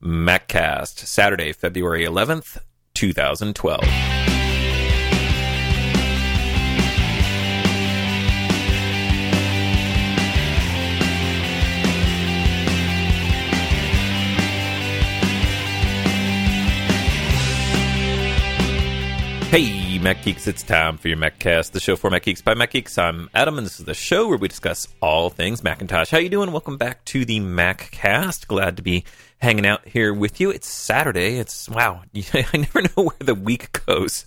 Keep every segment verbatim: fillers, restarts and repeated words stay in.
MacCast, Saturday, February eleventh, twenty twelve. Hey, Mac Geeks, it's time for your MacCast, the show for Mac Geeks by Mac Geeks. I'm Adam, and this is the show where we discuss all things Macintosh. How you doing? Welcome back to the MacCast. Glad to be hanging out here with you. It's Saturday. It's, wow, I never know where the week goes.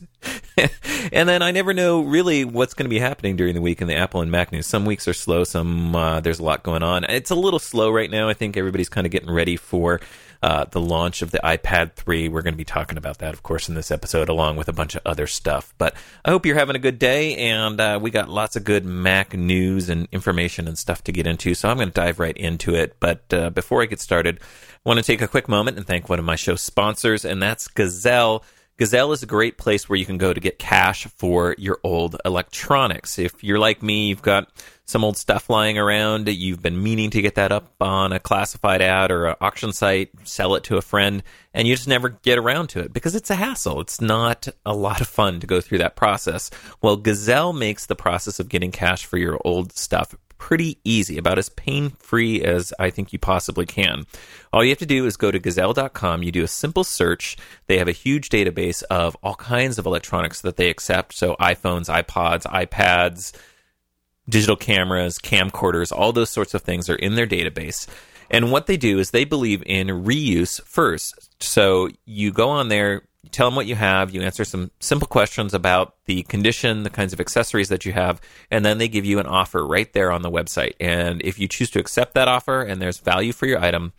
And then I never know really what's going to be happening during the week in the Apple and Mac news. Some weeks are slow, some uh, there's a lot going on. It's a little slow right now. I think everybody's kind of getting ready for Uh, the launch of the iPad three. We're going to be talking about that, of course, in this episode, along with a bunch of other stuff. But I hope you're having a good day, and uh, we got lots of good Mac news and information and stuff to get into, so I'm going to dive right into it. But uh, before I get started, I want to take a quick moment and thank one of my show sponsors, and that's Gazelle. Gazelle is a great place where you can go to get cash for your old electronics. If you're like me, you've got some old stuff lying around, you've been meaning to get that up on a classified ad or an auction site, sell it to a friend, and you just never get around to it because it's a hassle. It's not a lot of fun to go through that process. Well, Gazelle makes the process of getting cash for your old stuff pretty easy, about as pain-free as I think you possibly can. All you have to do is go to gazelle dot com, you do a simple search. They have a huge database of all kinds of electronics that they accept, so iPhones, iPods, iPads, digital cameras, camcorders, all those sorts of things are in their database. And what they do is they believe in reuse first. So you go on there, you tell them what you have, you answer some simple questions about the condition, the kinds of accessories that you have, and then they give you an offer right there on the website. And if you choose to accept that offer and there's value for your item,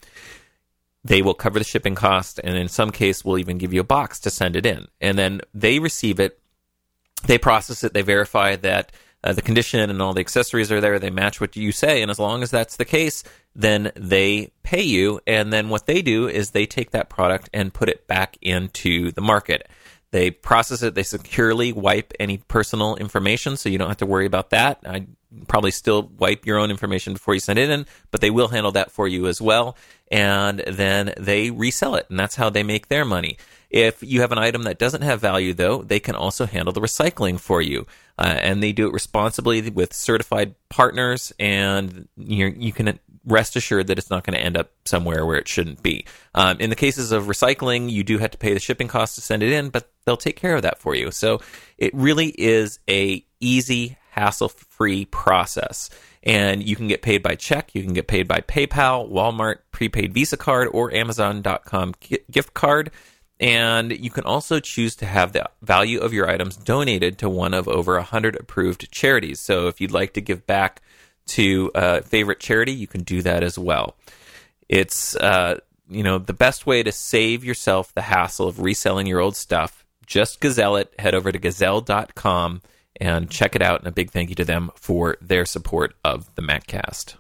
they will cover the shipping cost, and in some case will even give you a box to send it in. And then they receive it, they process it, they verify that Uh, the condition and all the accessories are there, they match what you say, and as long as that's the case, then they pay you, and then what they do is they take that product and put it back into the market. They process it, they securely wipe any personal information, so you don't have to worry about that. I'd probably still wipe your own information before you send it in, but they will handle that for you as well, and then they resell it, and that's how they make their money. If you have an item that doesn't have value, though, they can also handle the recycling for you. Uh, and they do it responsibly with certified partners, and you're, you can rest assured that it's not going to end up somewhere where it shouldn't be. Um, in the cases of recycling, you do have to pay the shipping cost to send it in, but they'll take care of that for you. So it really is a easy, hassle-free process. And you can get paid by check, you can get paid by PayPal, Walmart prepaid Visa card, or Amazon dot com gift card. And you can also choose to have the value of your items donated to one of over one hundred approved charities. So if you'd like to give back to a favorite charity, you can do that as well. It's uh, you know, the best way to save yourself the hassle of reselling your old stuff. Just Gazelle it. Head over to gazelle dot com and check it out. And a big thank you to them for their support of the MacCast.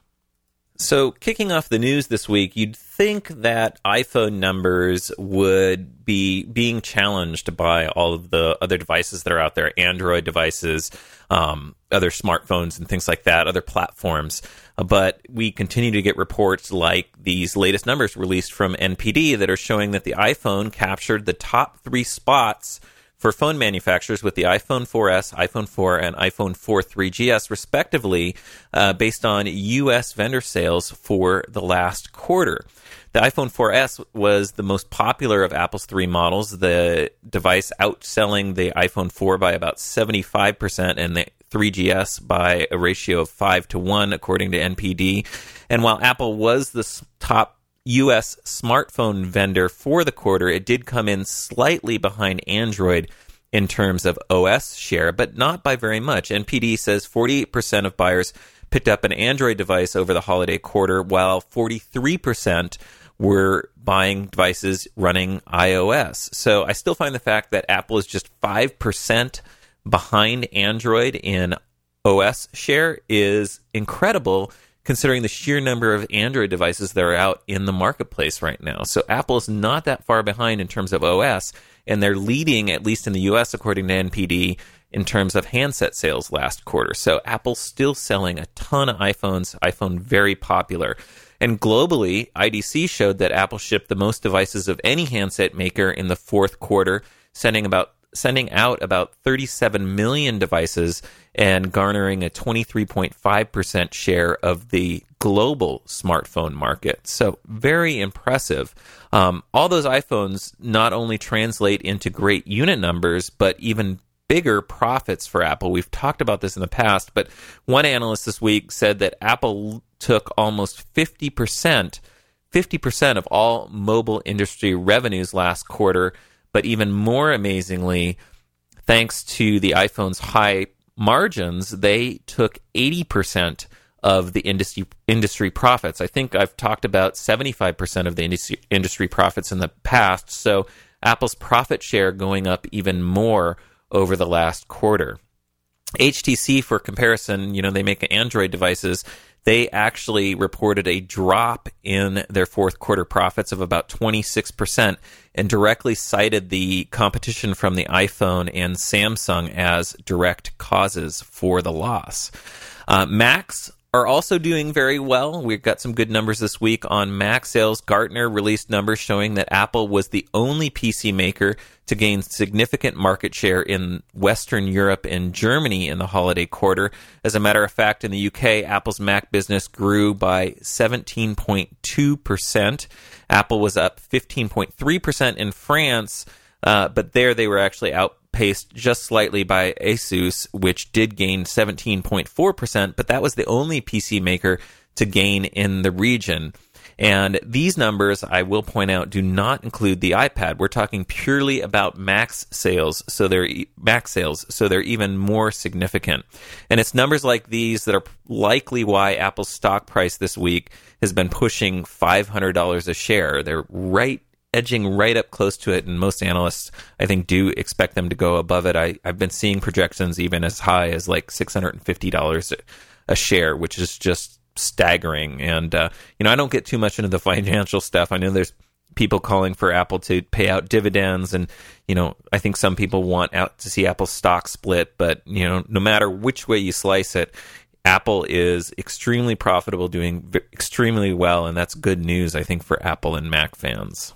So, kicking off the news this week, you'd think that iPhone numbers would be being challenged by all of the other devices that are out there, Android devices, um, other smartphones and things like that, other platforms. But we continue to get reports like these latest numbers released from N P D that are showing that the iPhone captured the top three spots for phone manufacturers with the iPhone four S, iPhone four, and iPhone four three G S, respectively, uh, based on U S vendor sales for the last quarter. The iPhone four S was the most popular of Apple's three models, the device outselling the iPhone four by about seventy-five percent and the three G S by a ratio of five to one, according to N P D. And while Apple was the top U S smartphone vendor for the quarter, it did come in slightly behind Android in terms of O S share, but not by very much. N P D says forty-eight percent of buyers picked up an Android device over the holiday quarter, while forty-three percent were buying devices running iOS. So I still find the fact that Apple is just five percent behind Android in O S share is incredible, considering the sheer number of Android devices that are out in the marketplace right now. So Apple is not that far behind in terms of O S, and they're leading, at least in the U S, according to N P D, in terms of handset sales last quarter. So Apple's still selling a ton of iPhones, iPhone very popular. And globally, I D C showed that Apple shipped the most devices of any handset maker in the fourth quarter, sending about sending out about thirty-seven million devices and garnering a twenty-three point five percent share of the global smartphone market. So very impressive. Um, all those iPhones not only translate into great unit numbers, but even bigger profits for Apple. We've talked about this in the past, but one analyst this week said that Apple took almost fifty percent, fifty percent of all mobile industry revenues last quarter. But even more amazingly, thanks to the iPhone's high margins, they took eighty percent of the industry industry profits. I think I've talked about seventy-five percent of the industry, industry profits in the past. So Apple's profit share going up even more over the last quarter. H T C, for comparison, you know, they make Android devices. They actually reported a drop in their fourth quarter profits of about twenty-six percent and directly cited the competition from the iPhone and Samsung as direct causes for the loss. Uh, Macs are also doing very well. We've got some good numbers this week on Mac sales. Gartner released numbers showing that Apple was the only P C maker to gain significant market share in Western Europe and Germany in the holiday quarter. As a matter of fact, in the U K, Apple's Mac business grew by seventeen point two percent. Apple was up fifteen point three percent in France, uh, but there they were actually outpaced just slightly by Asus, which did gain seventeen point four percent, but that was the only P C maker to gain in the region. And these numbers, I will point out, do not include the iPad. We're talking purely about Mac sales, so they're Mac sales, so they're even more significant. And it's numbers like these that are likely why Apple's stock price this week has been pushing five hundred dollars a share. They're right edging right up close to it, and most analysts, I think, do expect them to go above it. I, I've been seeing projections even as high as like six hundred fifty dollars a share, which is just staggering. And uh, you know, I don't get too much into the financial stuff. I know there's people calling for Apple to pay out dividends, and you know, I think some people want out to see Apple's stock split. But you know, no matter which way you slice it, Apple is extremely profitable, doing v- extremely well, and that's good news, I think, for Apple and Mac fans.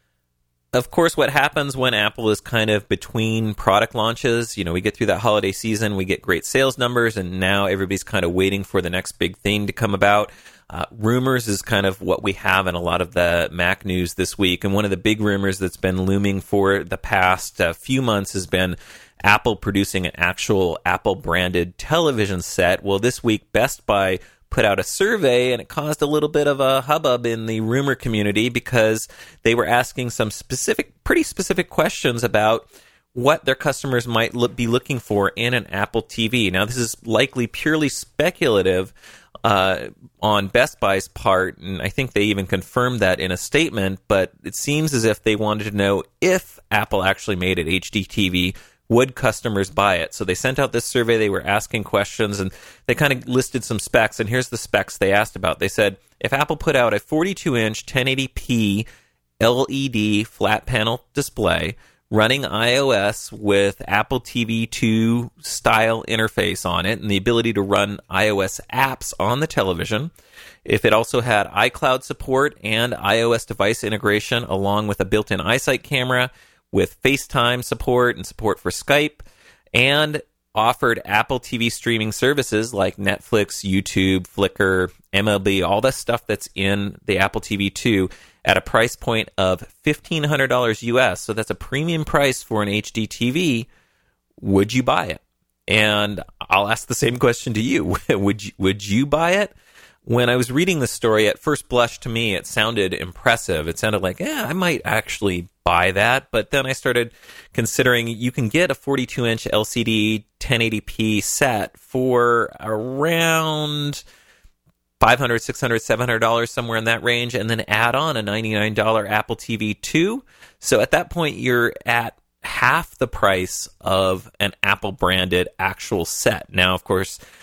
Of course, what happens when Apple is kind of between product launches, you know, we get through that holiday season, we get great sales numbers, and now everybody's kind of waiting for the next big thing to come about. Uh, rumors is kind of what we have in a lot of the Mac news this week, and one of the big rumors that's been looming for the past uh, few months has been Apple producing an actual Apple-branded television set. Well, this week, Best Buy put out a survey, and it caused a little bit of a hubbub in the rumor community because they were asking some specific, pretty specific questions about what their customers might look, be looking for in an Apple T V. Now, this is likely purely speculative uh, on Best Buy's part, and I think they even confirmed that in a statement, but it seems as if they wanted to know if Apple actually made an H D T V, would customers buy it? So they sent out this survey. They were asking questions, and they kind of listed some specs. And here's the specs they asked about. They said, if Apple put out a forty-two inch ten eighty p L E D flat panel display running iOS with Apple T V two style interface on it and the ability to run iOS apps on the television, if it also had iCloud support and iOS device integration along with a built-in iSight camera, with FaceTime support and support for Skype, and offered Apple T V streaming services like Netflix, YouTube, Flickr, M L B, all the stuff that's in the Apple T V two at a price point of fifteen hundred dollars U S. So that's a premium price for an H D T V. Would you buy it? And I'll ask the same question to you. would you, would you buy it? When I was reading the story, at first blush to me, it sounded impressive. It sounded like, yeah, I might actually buy that. But then I started considering you can get a forty-two inch L C D ten eighty p set for around five hundred dollars, six hundred dollars, seven hundred dollars, somewhere in that range, and then add on a ninety-nine dollars Apple T V two. So at that point, you're at half the price of an Apple-branded actual set. Now, of course,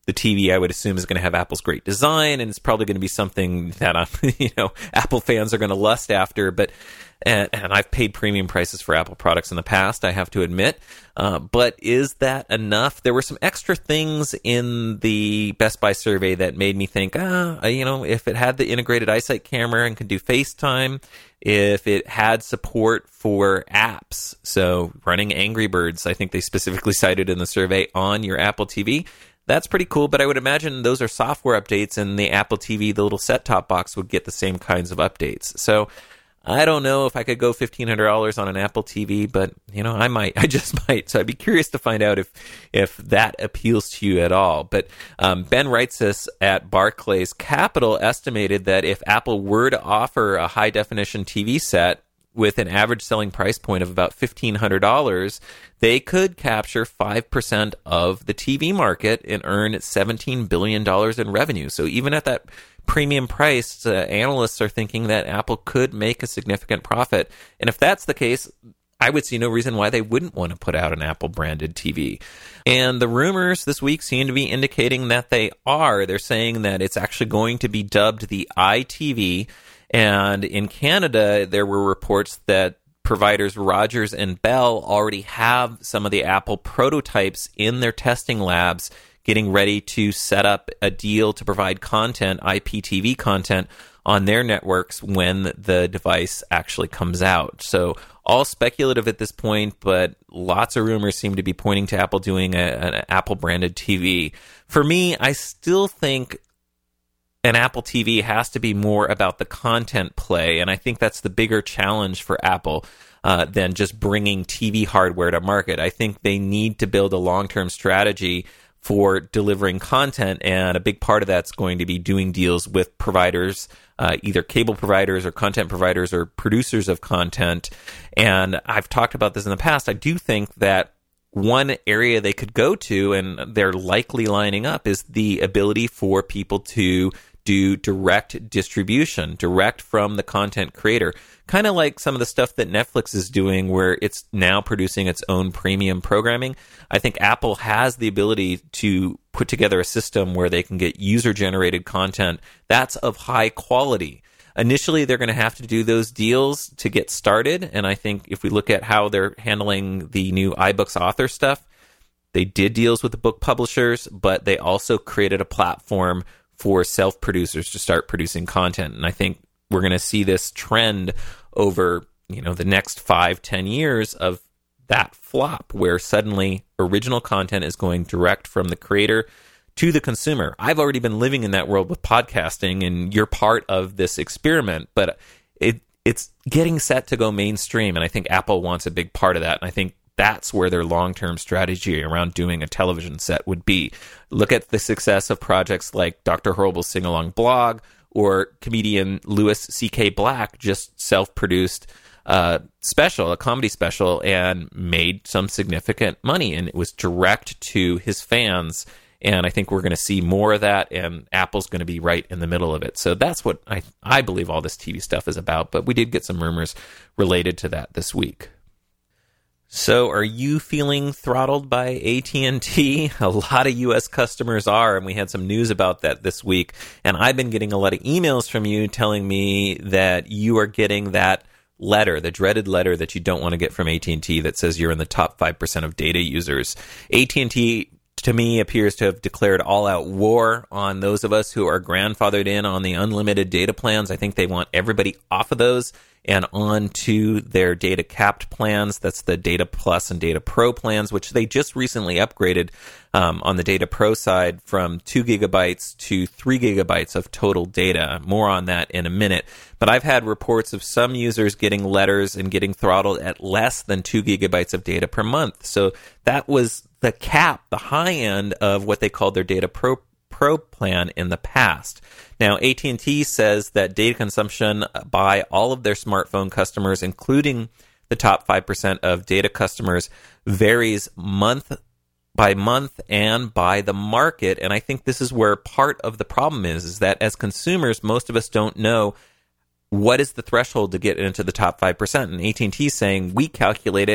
the T V, I would assume, is going to have Apple's great design, and it's probably going to be something that I'm, you know, Apple fans are going to lust after. But and, and I've paid premium prices for Apple products in the past, I have to admit. Uh, but is that enough? There were some extra things in the Best Buy survey that made me think, ah, you know, if it had the integrated iSight camera and could do FaceTime, if it had support for apps, so running Angry Birds, I think they specifically cited in the survey, on your Apple T V. That's pretty cool, but I would imagine those are software updates, and the Apple T V, the little set-top box, would get the same kinds of updates. So I don't know if I could go fifteen hundred dollars on an Apple T V, but, you know, I might. I just might. So I'd be curious to find out if if that appeals to you at all. But um, Ben Reitzes at Barclays Capital estimated that if Apple were to offer a high-definition T V set with an average selling price point of about fifteen hundred dollars, they could capture five percent of the T V market and earn seventeen billion dollars in revenue. So even at that premium price, uh, analysts are thinking that Apple could make a significant profit. And if that's the case, I would see no reason why they wouldn't want to put out an Apple-branded T V. And the rumors this week seem to be indicating that they are. They're saying that it's actually going to be dubbed the iTV. And in Canada, there were reports that providers Rogers and Bell already have some of the Apple prototypes in their testing labs, getting ready to set up a deal to provide content, I P T V content, on their networks when the device actually comes out. So all speculative at this point, but lots of rumors seem to be pointing to Apple doing a, an Apple-branded T V. For me, I still think an Apple T V has to be more about the content play, and I think that's the bigger challenge for Apple uh, than just bringing T V hardware to market. I think they need to build a long-term strategy for delivering content, and a big part of that's going to be doing deals with providers, uh, either cable providers or content providers or producers of content. And I've talked about this in the past. I do think that one area they could go to, and they're likely lining up, is the ability for people to do direct distribution, direct from the content creator. Kind of like some of the stuff that Netflix is doing, where it's now producing its own premium programming. I think Apple has the ability to put together a system where they can get user-generated content that's of high quality. Initially, they're going to have to do those deals to get started, and I think if we look at how they're handling the new iBooks author stuff, they did deals with the book publishers, but they also created a platform for self-producers to start producing content. And I think we're going to see this trend over, you know, the next five, ten years of that flop, where suddenly original content is going direct from the creator to the consumer. I've already been living in that world with podcasting, and you're part of this experiment, but it it's getting set to go mainstream, and I think Apple wants a big part of that, and I think that's where their long-term strategy around doing a television set would be. Look at the success of projects like Doctor Horrible's Sing-Along blog, or comedian Louis C K Black just self-produced uh, special, a comedy special, and made some significant money, and it was direct to his fans. And I think we're going to see more of that, and Apple's going to be right in the middle of it. So that's what I I believe all this T V stuff is about, but we did get some rumors related to that this week. So are you feeling throttled by A T and T? A lot of U S customers are, and we had some news about that this week. And I've been getting a lot of emails from you telling me that you are getting that letter, the dreaded letter that you don't want to get from A T and T that says you're in the top five percent of data users. A T and T, to me, appears to have declared all-out war on those of us who are grandfathered in on the unlimited data plans. I think they want everybody off of those and on to their data capped plans. That's the Data Plus and Data Pro plans, which they just recently upgraded um, on the Data Pro side from two gigabytes to three gigabytes of total data. More on that in a minute. But I've had reports of some users getting letters and getting throttled at less than two gigabytes of data per month. So that was the cap, the high end of what they called their Data Pro Pro plan in the past. Now, A T and T says that data consumption by all of their smartphone customers, including the top five percent of data customers, varies month by month and by the market. And I think this is where part of the problem is, is that as consumers, most of us don't know what is the threshold to get into the top five percent. And A T and T is saying we calculate it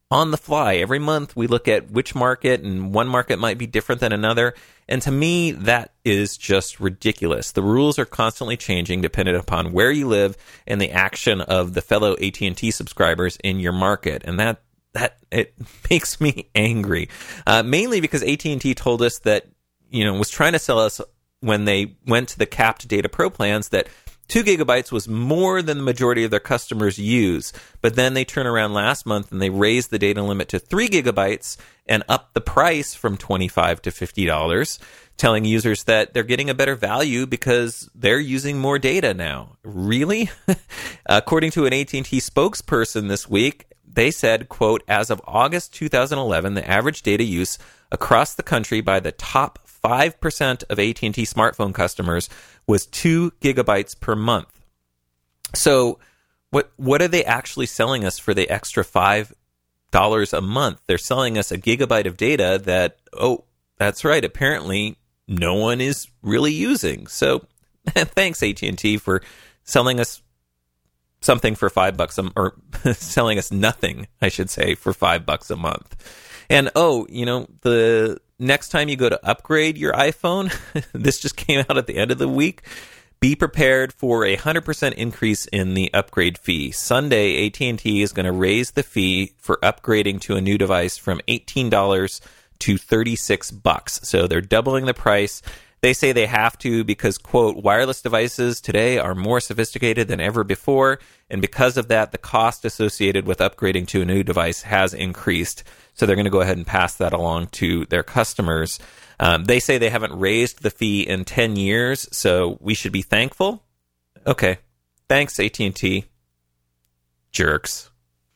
on the fly. Every month we look at which market, and one market might be different than another. And to me, that is just ridiculous. The rules are constantly changing depending upon where you live and the action of the fellow A T and T subscribers in your market. And that that it makes me angry, uh, mainly because A T and T told us that, you know, was trying to sell us when they went to the capped data pro plans that two gigabytes was more than the majority of their customers use. But then they turn around last month and they raised the data limit to three gigabytes and upped the price from twenty-five dollars to fifty dollars, telling users that they're getting a better value because they're using more data now. Really? According to an A T and T spokesperson this week, they said, quote, as of August two thousand eleven, the average data use across the country by the top five percent of A T and T smartphone customers was two gigabytes per month. So what what are they actually selling us for the extra five dollars a month? They're selling us a gigabyte of data that, oh, that's right, apparently no one is really using. So thanks, A T and T, for selling us something for five bucks, a, or selling us nothing, I should say, for five bucks a month. And, oh, you know, the next time you go to upgrade your iPhone, this just came out at the end of the week, be prepared for a one hundred percent increase in the upgrade fee. Sunday, A T and T is going to raise the fee for upgrading to a new device from eighteen dollars to thirty-six bucks. So they're doubling the price. They say they have to because, quote, wireless devices today are more sophisticated than ever before, and because of that, the cost associated with upgrading to a new device has increased. So they're going to go ahead and pass that along to their customers. Um, they say they haven't raised the fee in ten years, so we should be thankful. Okay, thanks, A T and T. Jerks.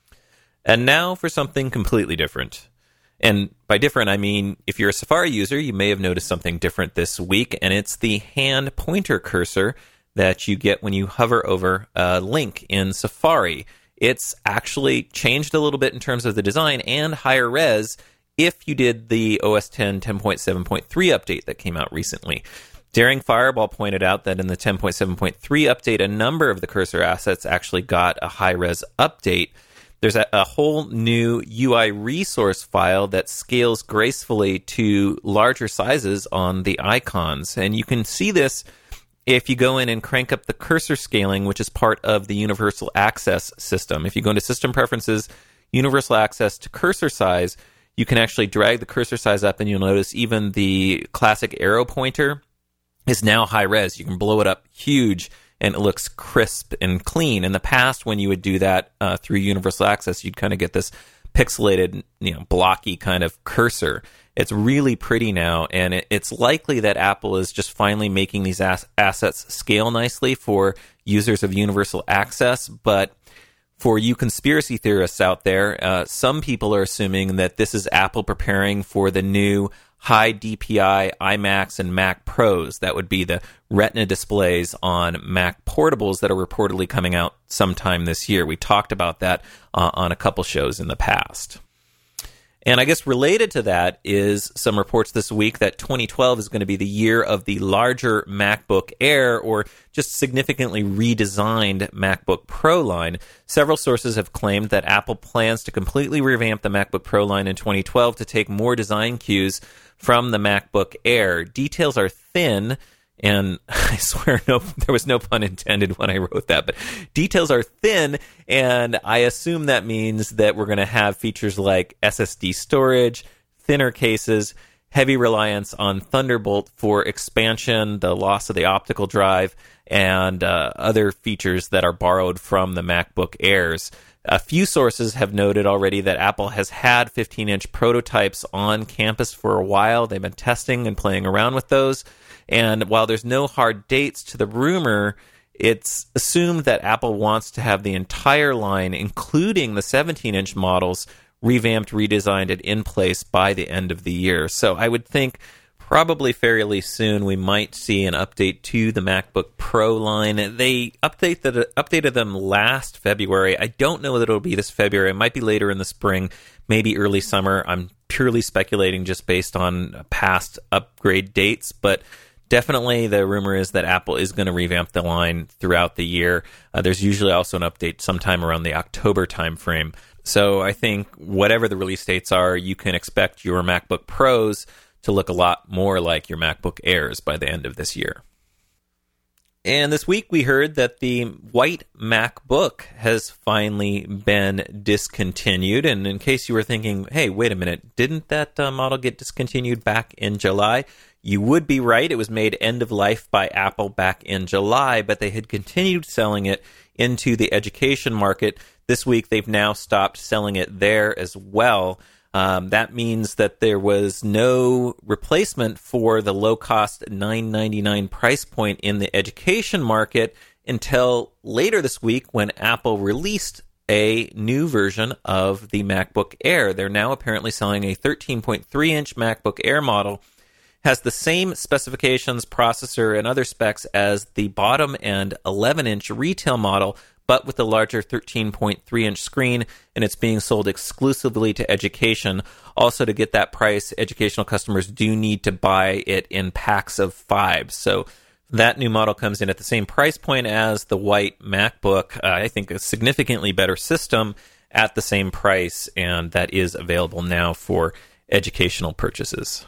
And now for something completely different. And by different, I mean, if you're a Safari user, you may have noticed something different this week, and it's the hand pointer cursor that you get when you hover over a link in Safari. It's actually changed a little bit in terms of the design and higher res if you did the O S ten ten point seven point three update that came out recently. Daring Fireball pointed out that in the ten point seven point three update, a number of the cursor assets actually got a high-res update. There's a, a whole new U I resource file that scales gracefully to larger sizes on the icons. And you can see this if you go in and crank up the cursor scaling, which is part of the Universal Access system. If you go into System Preferences, Universal Access to cursor size, you can actually drag the cursor size up, and you'll notice even the classic arrow pointer is now high res. You can blow it up huge, and it looks crisp and clean. In the past, when you would do that uh, through Universal Access, you'd kind of get this pixelated, you know, blocky kind of cursor. It's really pretty now, and it, it's likely that Apple is just finally making these as- assets scale nicely for users of Universal Access. But for you conspiracy theorists out there, uh, some people are assuming that this is Apple preparing for the new high D P I iMacs and Mac Pros. That would be the Retina displays on Mac portables that are reportedly coming out sometime this year. We talked about that uh, on a couple shows in the past. And I guess related to that is some reports this week that twenty twelve is going to be the year of the larger MacBook Air, or just significantly redesigned MacBook Pro line. Several sources have claimed that Apple plans to completely revamp the MacBook Pro line in twenty twelve to take more design cues from the MacBook Air. Details are thin, and I swear no, there was no pun intended when I wrote that, but details are thin, and I assume that means that we're going to have features like S S D storage, thinner cases, heavy reliance on Thunderbolt for expansion, the loss of the optical drive, and uh, other features that are borrowed from the MacBook Airs. A few sources have noted already that Apple has had fifteen-inch prototypes on campus for a while. They've been testing and playing around with those. And while there's no hard dates to the rumor, it's assumed that Apple wants to have the entire line, including the seventeen-inch models, revamped, redesigned, and in place by the end of the year. So I would think probably fairly soon we might see an update to the MacBook Pro line. They updated, updated them last February. I don't know that it'll be this February. It might be later in the spring, maybe early summer. I'm purely speculating just based on past upgrade dates, but definitely the rumor is that Apple is going to revamp the line throughout the year. Uh, there's usually also an update sometime around the October timeframe. So I think whatever the release dates are, you can expect your MacBook Pros to look a lot more like your MacBook Airs by the end of this year. And this week we heard that the white MacBook has finally been discontinued. And in case you were thinking, hey, wait a minute, didn't that uh, model get discontinued back in July? You would be right. It was made end of life by Apple back in July, but they had continued selling it into the education market. This week they've now stopped selling it there as well. Um, that means that there was no replacement for the low-cost nine ninety-nine price point in the education market until later this week when Apple released a new version of the MacBook Air. They're now apparently selling a thirteen point three inch MacBook Air model. Has the same specifications, processor, and other specs as the bottom and eleven inch retail model, but with the larger thirteen point three inch screen, and it's being sold exclusively to education. Also, to get that price, educational customers do need to buy it in packs of five. So that new model comes in at the same price point as the white MacBook. Uh, I think a significantly better system at the same price, and that is available now for educational purchases.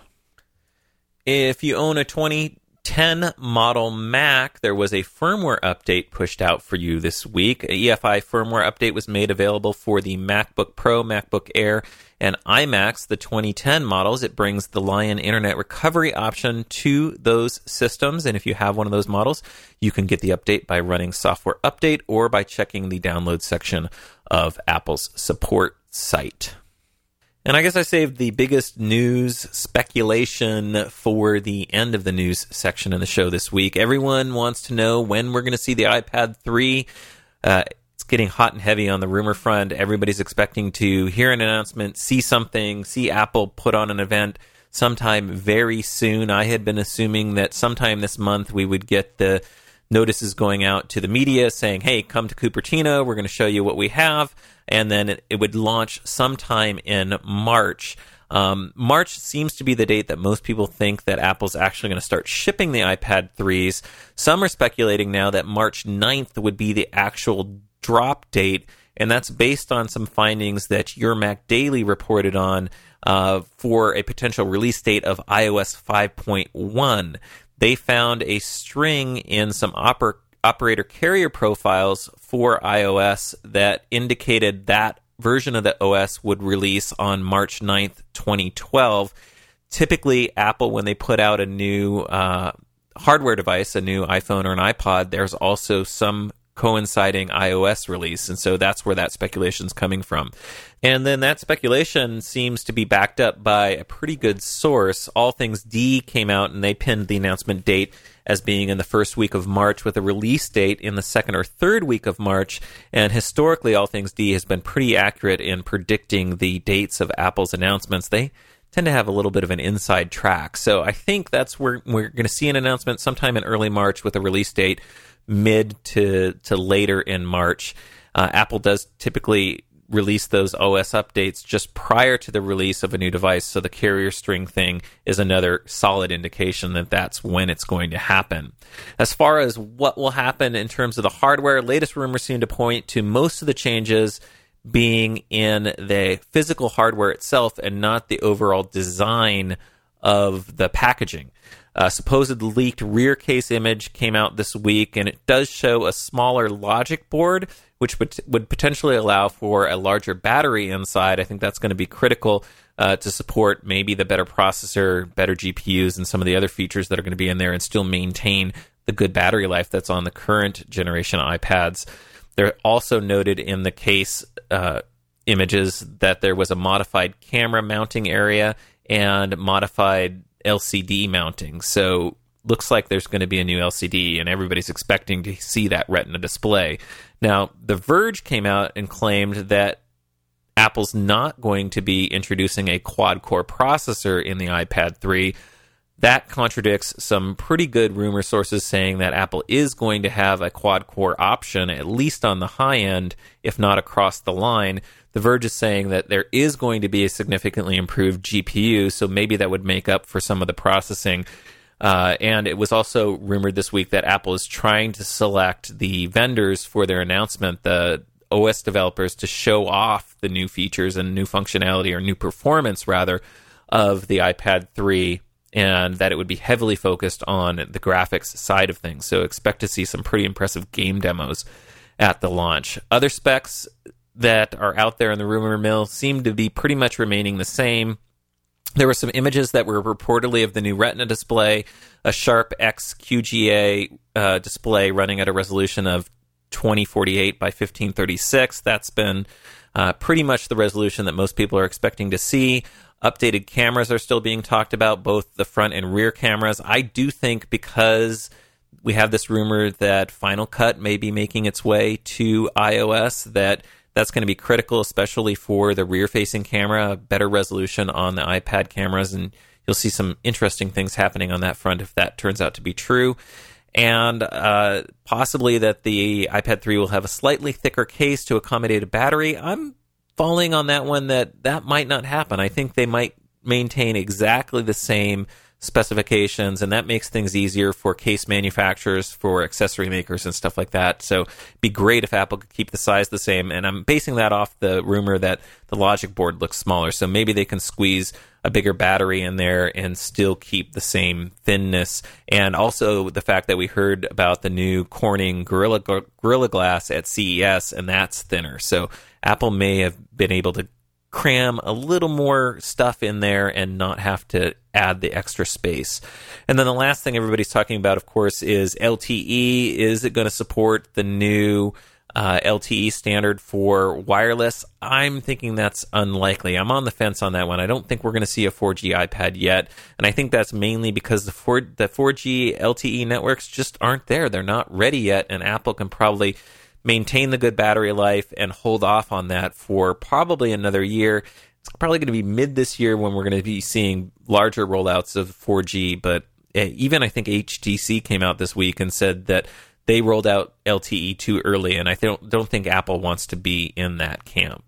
If you own a twenty ten model Mac, there was a firmware update pushed out for you this week. A E F I firmware update was made available for the MacBook Pro, MacBook Air, and iMacs, the twenty ten models. It brings the Lion Internet Recovery option to those systems, and if you have one of those models, you can get the update by running software update or by checking the download section of Apple's support site. And I guess I saved the biggest news speculation for the end of the news section of the show this week. Everyone wants to know when we're going to see the iPad three. Uh, it's getting hot and heavy on the rumor front. Everybody's expecting to hear an announcement, see something, see Apple put on an event sometime very soon. I had been assuming that sometime this month we would get the notices going out to the media saying, hey, come to Cupertino, we're going to show you what we have. And then it, it would launch sometime in March. Um, March seems to be the date that most people think that Apple's actually going to start shipping the iPad threes. Some are speculating now that March ninth would be the actual drop date, and that's based on some findings that Your Mac Daily reported on uh, for a potential release date of iOS five point one. They found a string in some oper- operator carrier profiles for iOS that indicated that version of the O S would release on March ninth, twenty twelve. Typically, Apple, when they put out a new uh, hardware device, a new iPhone or an iPod, there's also some coinciding iOS release, and so that's where that speculation is coming from. And then that speculation seems to be backed up by a pretty good source. All Things D came out, and they pinned the announcement date as being in the first week of March with a release date in the second or third week of March. And historically, All Things D has been pretty accurate in predicting the dates of Apple's announcements. They tend to have a little bit of an inside track. So I think that's where we're going to see an announcement sometime in early March with a release date mid to, to later in March. Uh, Apple does typically release those O S updates just prior to the release of a new device, so the carrier string thing is another solid indication that that's when it's going to happen. As far as what will happen in terms of the hardware, latest rumors seem to point to most of the changes being in the physical hardware itself and not the overall design of the packaging. A supposed leaked rear case image came out this week, and it does show a smaller logic board, which would, would potentially allow for a larger battery inside. I think that's going to be critical uh, to support maybe the better processor, better G P Us, and some of the other features that are going to be in there and still maintain the good battery life that's on the current generation iPads. They're also noted in the case uh, images that there was a modified camera mounting area and modified L C D mounting. So looks like there's going to be a new L C D, and everybody's expecting to see that Retina display. Now, The Verge came out and claimed that Apple's not going to be introducing a quad-core processor in the iPad three. That contradicts some pretty good rumor sources saying that Apple is going to have a quad-core option, at least on the high end, if not across the line. The Verge is saying that there is going to be a significantly improved G P U, so maybe that would make up for some of the processing. Uh, and it was also rumored this week that Apple is trying to select the vendors for their announcement, the O S developers, to show off the new features and new functionality, or new performance, rather, of the iPad three, and that it would be heavily focused on the graphics side of things. So expect to see some pretty impressive game demos at the launch. Other specs that are out there in the rumor mill seem to be pretty much remaining the same. There were some images that were reportedly of the new Retina display, a Sharp X Q G A uh, display running at a resolution of twenty forty-eight by fifteen thirty-six. That's been uh, pretty much the resolution that most people are expecting to see. Updated cameras are still being talked about, both the front and rear cameras. I do think, because we have this rumor that Final Cut may be making its way to iOS, that that's going to be critical, especially for the rear-facing camera, better resolution on the iPad cameras, and you'll see some interesting things happening on that front if that turns out to be true. And uh, possibly that the iPad three will have a slightly thicker case to accommodate a battery. I'm falling on that one that that might not happen. I think they might maintain exactly the same specifications, and that makes things easier for case manufacturers, for accessory makers and stuff like that. So it'd be great if Apple could keep the size the same, and I'm basing that off the rumor that the Logic board looks smaller, so maybe they can squeeze a bigger battery in there and still keep the same thinness. And also the fact that we heard about the new Corning Gorilla, Gorilla Glass at C E S, and that's thinner. So Apple may have been able to cram a little more stuff in there and not have to add the extra space. And then the last thing everybody's talking about, of course, is L T E. Is it going to support the new uh, L T E standard for wireless? I'm thinking that's unlikely. I'm on the fence on that one. I don't think we're going to see a four G iPad yet, and I think that's mainly because the four, the four G L T E networks just aren't there. They're not ready yet, and Apple can probably maintain the good battery life and hold off on that for probably another year. It's probably going to be mid this year when we're going to be seeing larger rollouts of four G, but even I think H T C came out this week and said that they rolled out L T E too early, and I don't, don't think Apple wants to be in that camp.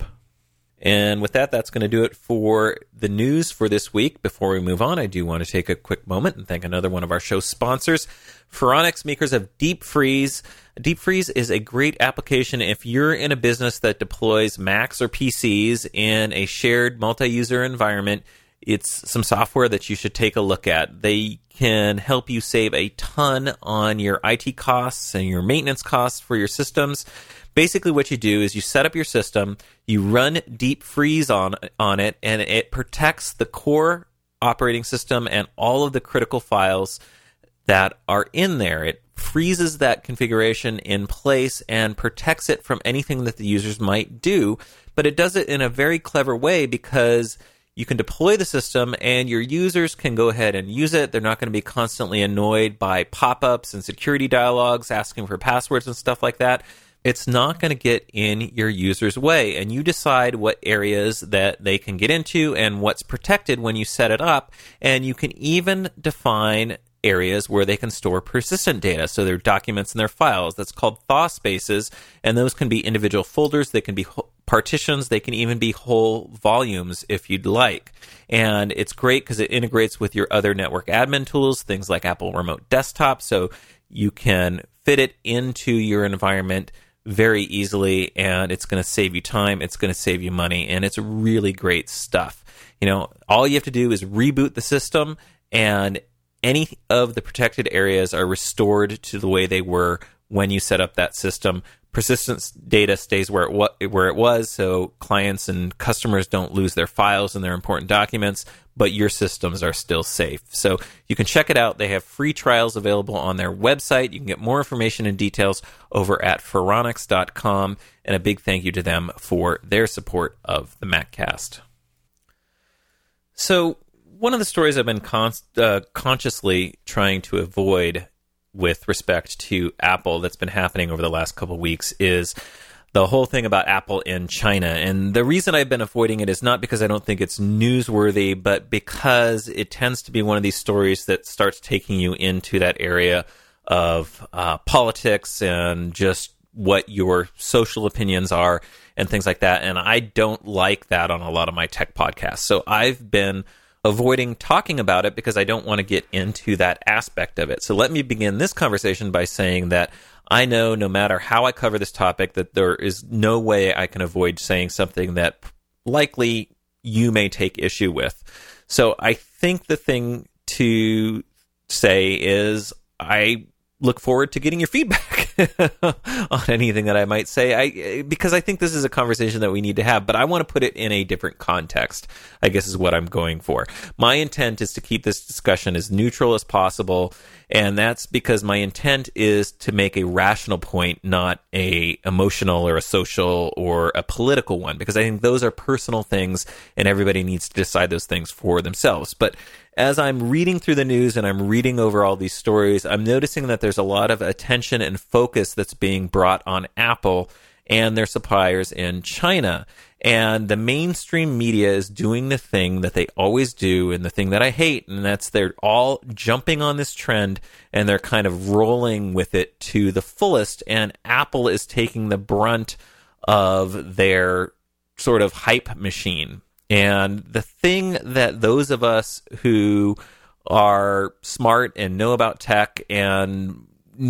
And with that, that's going to do it for the news for this week. Before we move on, I do want to take a quick moment and thank another one of our show sponsors, Phoronix, makers of Deep Freeze. Deep Freeze is a great application if you're in a business that deploys Macs or P Cs in a shared multi-user environment. It's some software that you should take a look at. They can help you save a ton on your I T costs and your maintenance costs for your systems. Basically, what you do is you set up your system, you run Deep Freeze on, on it, and it protects the core operating system and all of the critical files that are in there. It freezes that configuration in place and protects it from anything that the users might do, but it does it in a very clever way because you can deploy the system and your users can go ahead and use it. They're not going to be constantly annoyed by pop-ups and security dialogues asking for passwords and stuff like that. It's not going to get in your user's way, and you decide what areas that they can get into and what's protected when you set it up, and you can even define areas where they can store persistent data, so their documents and their files. That's called thaw spaces, and those can be individual folders, they can be partitions, they can even be whole volumes if you'd like. And it's great because it integrates with your other network admin tools, things like Apple Remote Desktop, so you can fit it into your environment very easily, and it's going to save you time, it's going to save you money, and it's really great stuff. You know, all you have to do is reboot the system, and any of the protected areas are restored to the way they were when you set up that system. Persistence data stays where it, wa- where it was, so clients and customers don't lose their files and their important documents, but your systems are still safe. So you can check it out. They have free trials available on their website. You can get more information and details over at Phoronix dot com, and a big thank you to them for their support of the MacCast. So one of the stories I've been con- uh, consciously trying to avoid with respect to Apple that's been happening over the last couple of weeks is the whole thing about Apple in China. And the reason I've been avoiding it is not because I don't think it's newsworthy, but because it tends to be one of these stories that starts taking you into that area of uh, politics and just what your social opinions are and things like that. And I don't like that on a lot of my tech podcasts. So I've been avoiding talking about it because I don't want to get into that aspect of it. So let me begin this conversation by saying that I know no matter how I cover this topic that there is no way I can avoid saying something that likely you may take issue with. So I think the thing to say is I look forward to getting your feedback on anything that I might say, I because I think this is a conversation that we need to have, but I want to put it in a different context, I guess is what I'm going for. My intent is to keep this discussion as neutral as possible, and that's because my intent is to make a rational point, not a emotional or a social or a political one, because I think those are personal things, and everybody needs to decide those things for themselves. But as I'm reading through the news and I'm reading over all these stories, I'm noticing that there's a lot of attention and focus that's being brought on Apple and their suppliers in China. And the mainstream media is doing the thing that they always do and the thing that I hate, and that's they're all jumping on this trend and they're kind of rolling with it to the fullest, and Apple is taking the brunt of their sort of hype machine. And the thing that those of us who are smart and know about tech and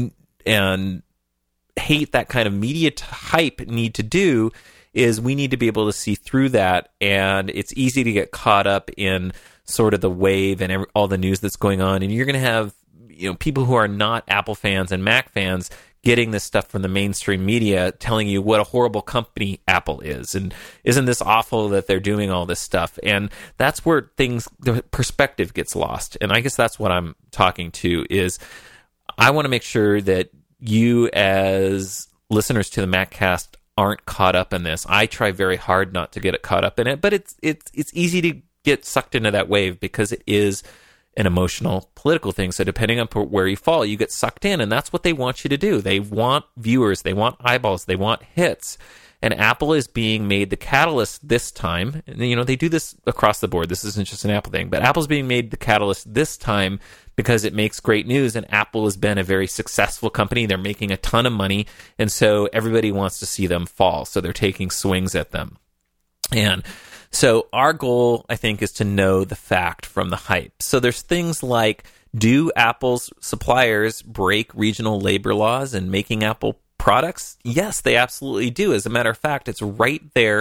and hate that kind of media t- hype need to do is we need to be able to see through that. And it's easy to get caught up in sort of the wave and every, all the news that's going on. And you're going to have, you know, people who are not Apple fans and Mac fans getting this stuff from the mainstream media telling you what a horrible company Apple is, and isn't this awful that they're doing all this stuff. And that's where things, the perspective gets lost. And I guess that's what I'm talking to is I want to make sure that you as listeners to the MacCast aren't caught up in this. I try very hard not to get it caught up in it, but it's it's it's easy to get sucked into that wave because it is an emotional, political thing. So depending on where you fall, you get sucked in, and that's what they want you to do. They want viewers, they want eyeballs, they want hits. And Apple is being made the catalyst this time. And, you know, they do this across the board. This isn't just an Apple thing, but Apple's being made the catalyst this time because it makes great news, and Apple has been a very successful company. They're making a ton of money, and so everybody wants to see them fall. So they're taking swings at them. And so our goal, I think, is to know the fact from the hype. So there's things like, do Apple's suppliers break regional labor laws in making Apple products? Yes, they absolutely do. As a matter of fact, it's right there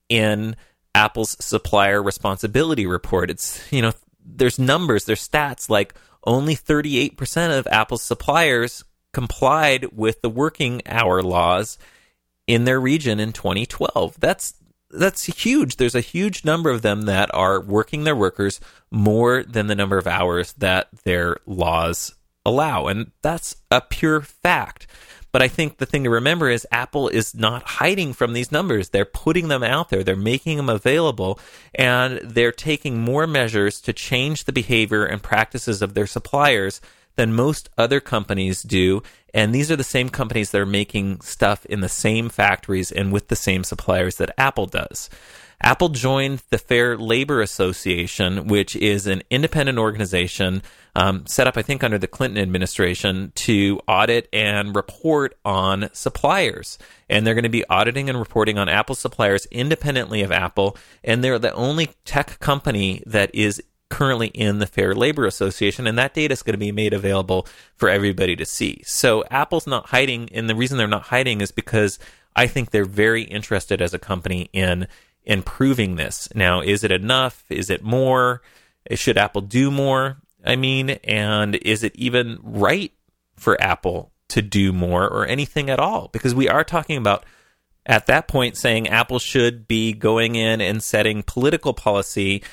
in Apple's supplier responsibility report. It's, you know, there's numbers, there's stats like only thirty-eight percent of Apple's suppliers complied with the working hour laws in their region in twenty twelve. That's That's huge. There's a huge number of them that are working their workers more than the number of hours that their laws allow. And that's a pure fact. But I think the thing to remember is Apple is not hiding from these numbers. They're putting them out there. They're making them available. And they're taking more measures to change the behavior and practices of their suppliers than most other companies do. And these are the same companies that are making stuff in the same factories and with the same suppliers that Apple does. Apple joined the Fair Labor Association, which is an independent organization um, set up, I think, under the Clinton administration to audit and report on suppliers. And they're going to be auditing and reporting on Apple suppliers independently of Apple. And they're the only tech company that is currently in the Fair Labor Association, and that data is going to be made available for everybody to see. So Apple's not hiding, and the reason they're not hiding is because I think they're very interested as a company in improving this. Now, is it enough? Is it more? Should Apple do more? I mean, and is it even right for Apple to do more or anything at all? Because we are talking about, at that point, saying Apple should be going in and setting political policy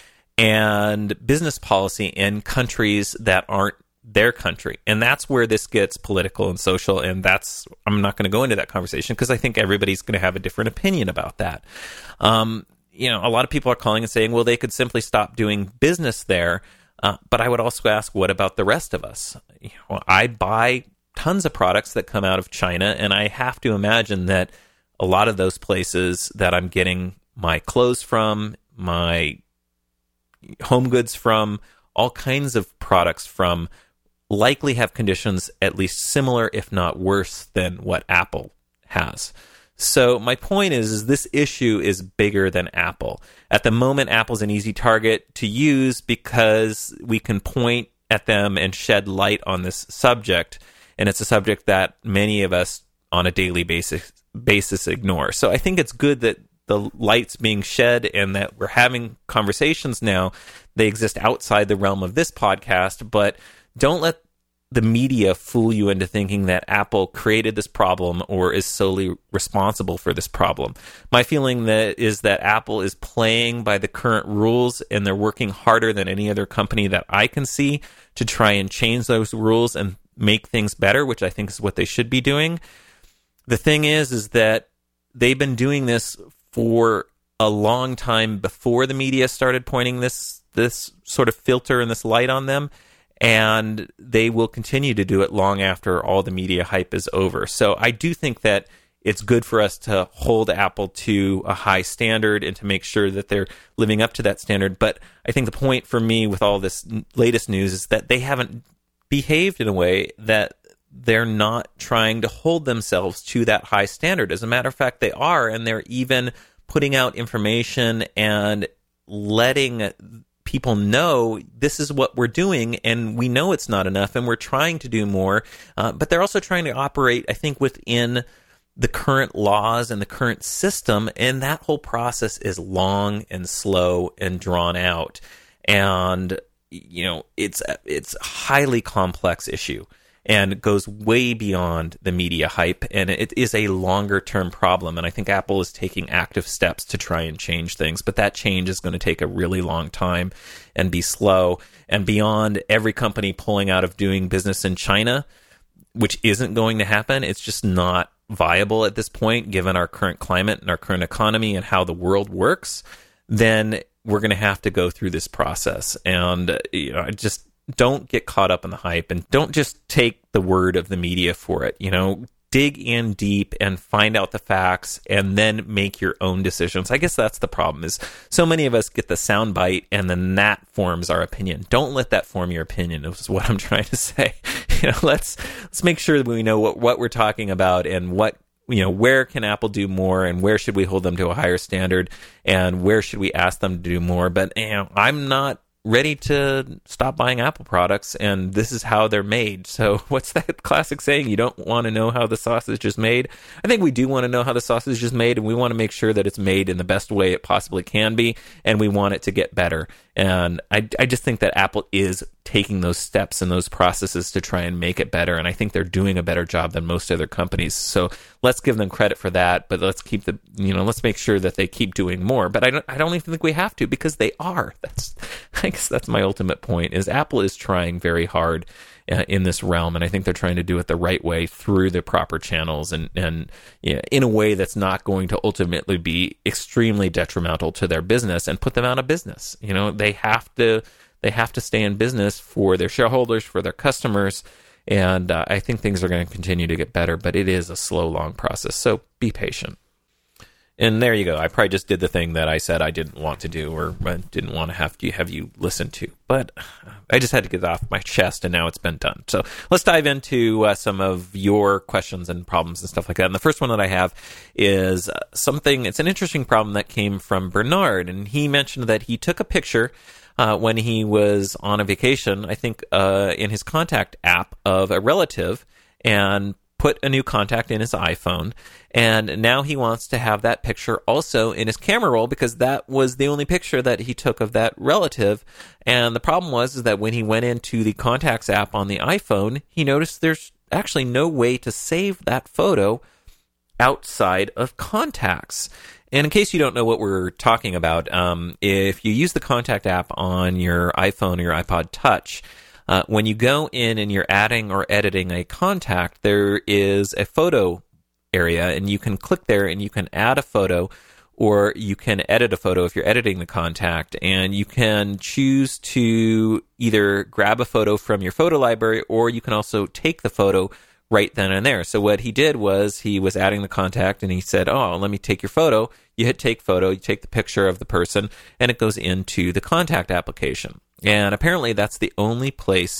and business policy in countries that aren't their country. And that's where this gets political and social, and that's, I'm not going to go into that conversation because I think everybody's going to have a different opinion about that. Um, you know, a lot of people are calling and saying, well, they could simply stop doing business there. Uh, but I would also ask, what about the rest of us? You know, I buy tons of products that come out of China, and I have to imagine that a lot of those places that I'm getting my clothes from, my home goods from, all kinds of products from, likely have conditions at least similar, if not worse, than what Apple has. So my point is, is this issue is bigger than Apple. At the moment, Apple's an easy target to use because we can point at them and shed light on this subject. And it's a subject that many of us on a daily basis basis ignore. So I think it's good that the light's being shed and that we're having conversations now. They exist outside the realm of this podcast, but don't let the media fool you into thinking that Apple created this problem or is solely responsible for this problem. My feeling that is that Apple is playing by the current rules, and they're working harder than any other company that I can see to try and change those rules and make things better, which I think is what they should be doing. The thing is, is that they've been doing this for a long time before the media started pointing this this sort of filter and this light on them. And they will continue to do it long after all the media hype is over. So I do think that it's good for us to hold Apple to a high standard and to make sure that they're living up to that standard. But I think the point for me with all this latest news is that they haven't behaved in a way that they're not trying to hold themselves to that high standard. As a matter of fact, they are, and they're even putting out information and letting people know this is what we're doing, and we know it's not enough, and we're trying to do more. Uh, but they're also trying to operate, I think, within the current laws and the current system, and that whole process is long and slow and drawn out. And, you know, it's it's a highly complex issue, and it goes way beyond the media hype, and it is a longer-term problem. And I think Apple is taking active steps to try and change things, but that change is going to take a really long time and be slow. And beyond every company pulling out of doing business in China, which isn't going to happen, it's just not viable at this point, given our current climate and our current economy and how the world works, then we're going to have to go through this process. And uh, you know, I just... don't get caught up in the hype, and don't just take the word of the media for it. You know, dig in deep and find out the facts and then make your own decisions. I guess that's the problem, is so many of us get the sound bite and then that forms our opinion. Don't let that form your opinion, is what I'm trying to say. You know, let's let's make sure that we know what, what we're talking about and what, you know, where can Apple do more and where should we hold them to a higher standard and where should we ask them to do more. But, you know, I'm not ready to stop buying Apple products, and this is how they're made. So what's that classic saying? You don't want to know how the sausage is made. I think we do want to know how the sausage is made, and we want to make sure that it's made in the best way it possibly can be, and we want it to get better. And I, I just think that Apple is taking those steps and those processes to try and make it better, and I think they're doing a better job than most other companies. So let's give them credit for that, but let's keep the, you know, let's make sure that they keep doing more. But I don't, I don't even think we have to, because they are. That's, I guess that's my ultimate point, is Apple is trying very hard uh, in this realm, and I think they're trying to do it the right way through the proper channels, and, and you know, in a way that's not going to ultimately be extremely detrimental to their business and put them out of business. You know, they have to they have to stay in business for their shareholders, for their customers, and uh, I think things are going to continue to get better, but it is a slow, long process, so be patient. And there you go. I probably just did the thing that I said I didn't want to do, or didn't want to have to have you listen to. But I just had to get it off my chest, and now it's been done. So let's dive into uh, some of your questions and problems and stuff like that. And the first one that I have is uh, something, it's an interesting problem that came from Bernard. And he mentioned that he took a picture uh, when he was on a vacation, I think uh, in his contact app, of a relative, and put a new contact in his iPhone, and now he wants to have that picture also in his camera roll, because that was the only picture that he took of that relative. And the problem was is that when he went into the Contacts app on the iPhone, he noticed there's actually no way to save that photo outside of Contacts. And in case you don't know what we're talking about, um, if you use the Contact app on your iPhone or your iPod Touch, Uh, when you go in and you're adding or editing a contact, there is a photo area, and you can click there and you can add a photo, or you can edit a photo if you're editing the contact, and you can choose to either grab a photo from your photo library, or you can also take the photo right then and there. So what he did was he was adding the contact, and he said, oh, let me take your photo. You hit take photo, you take the picture of the person, and it goes into the contact application. And apparently that's the only place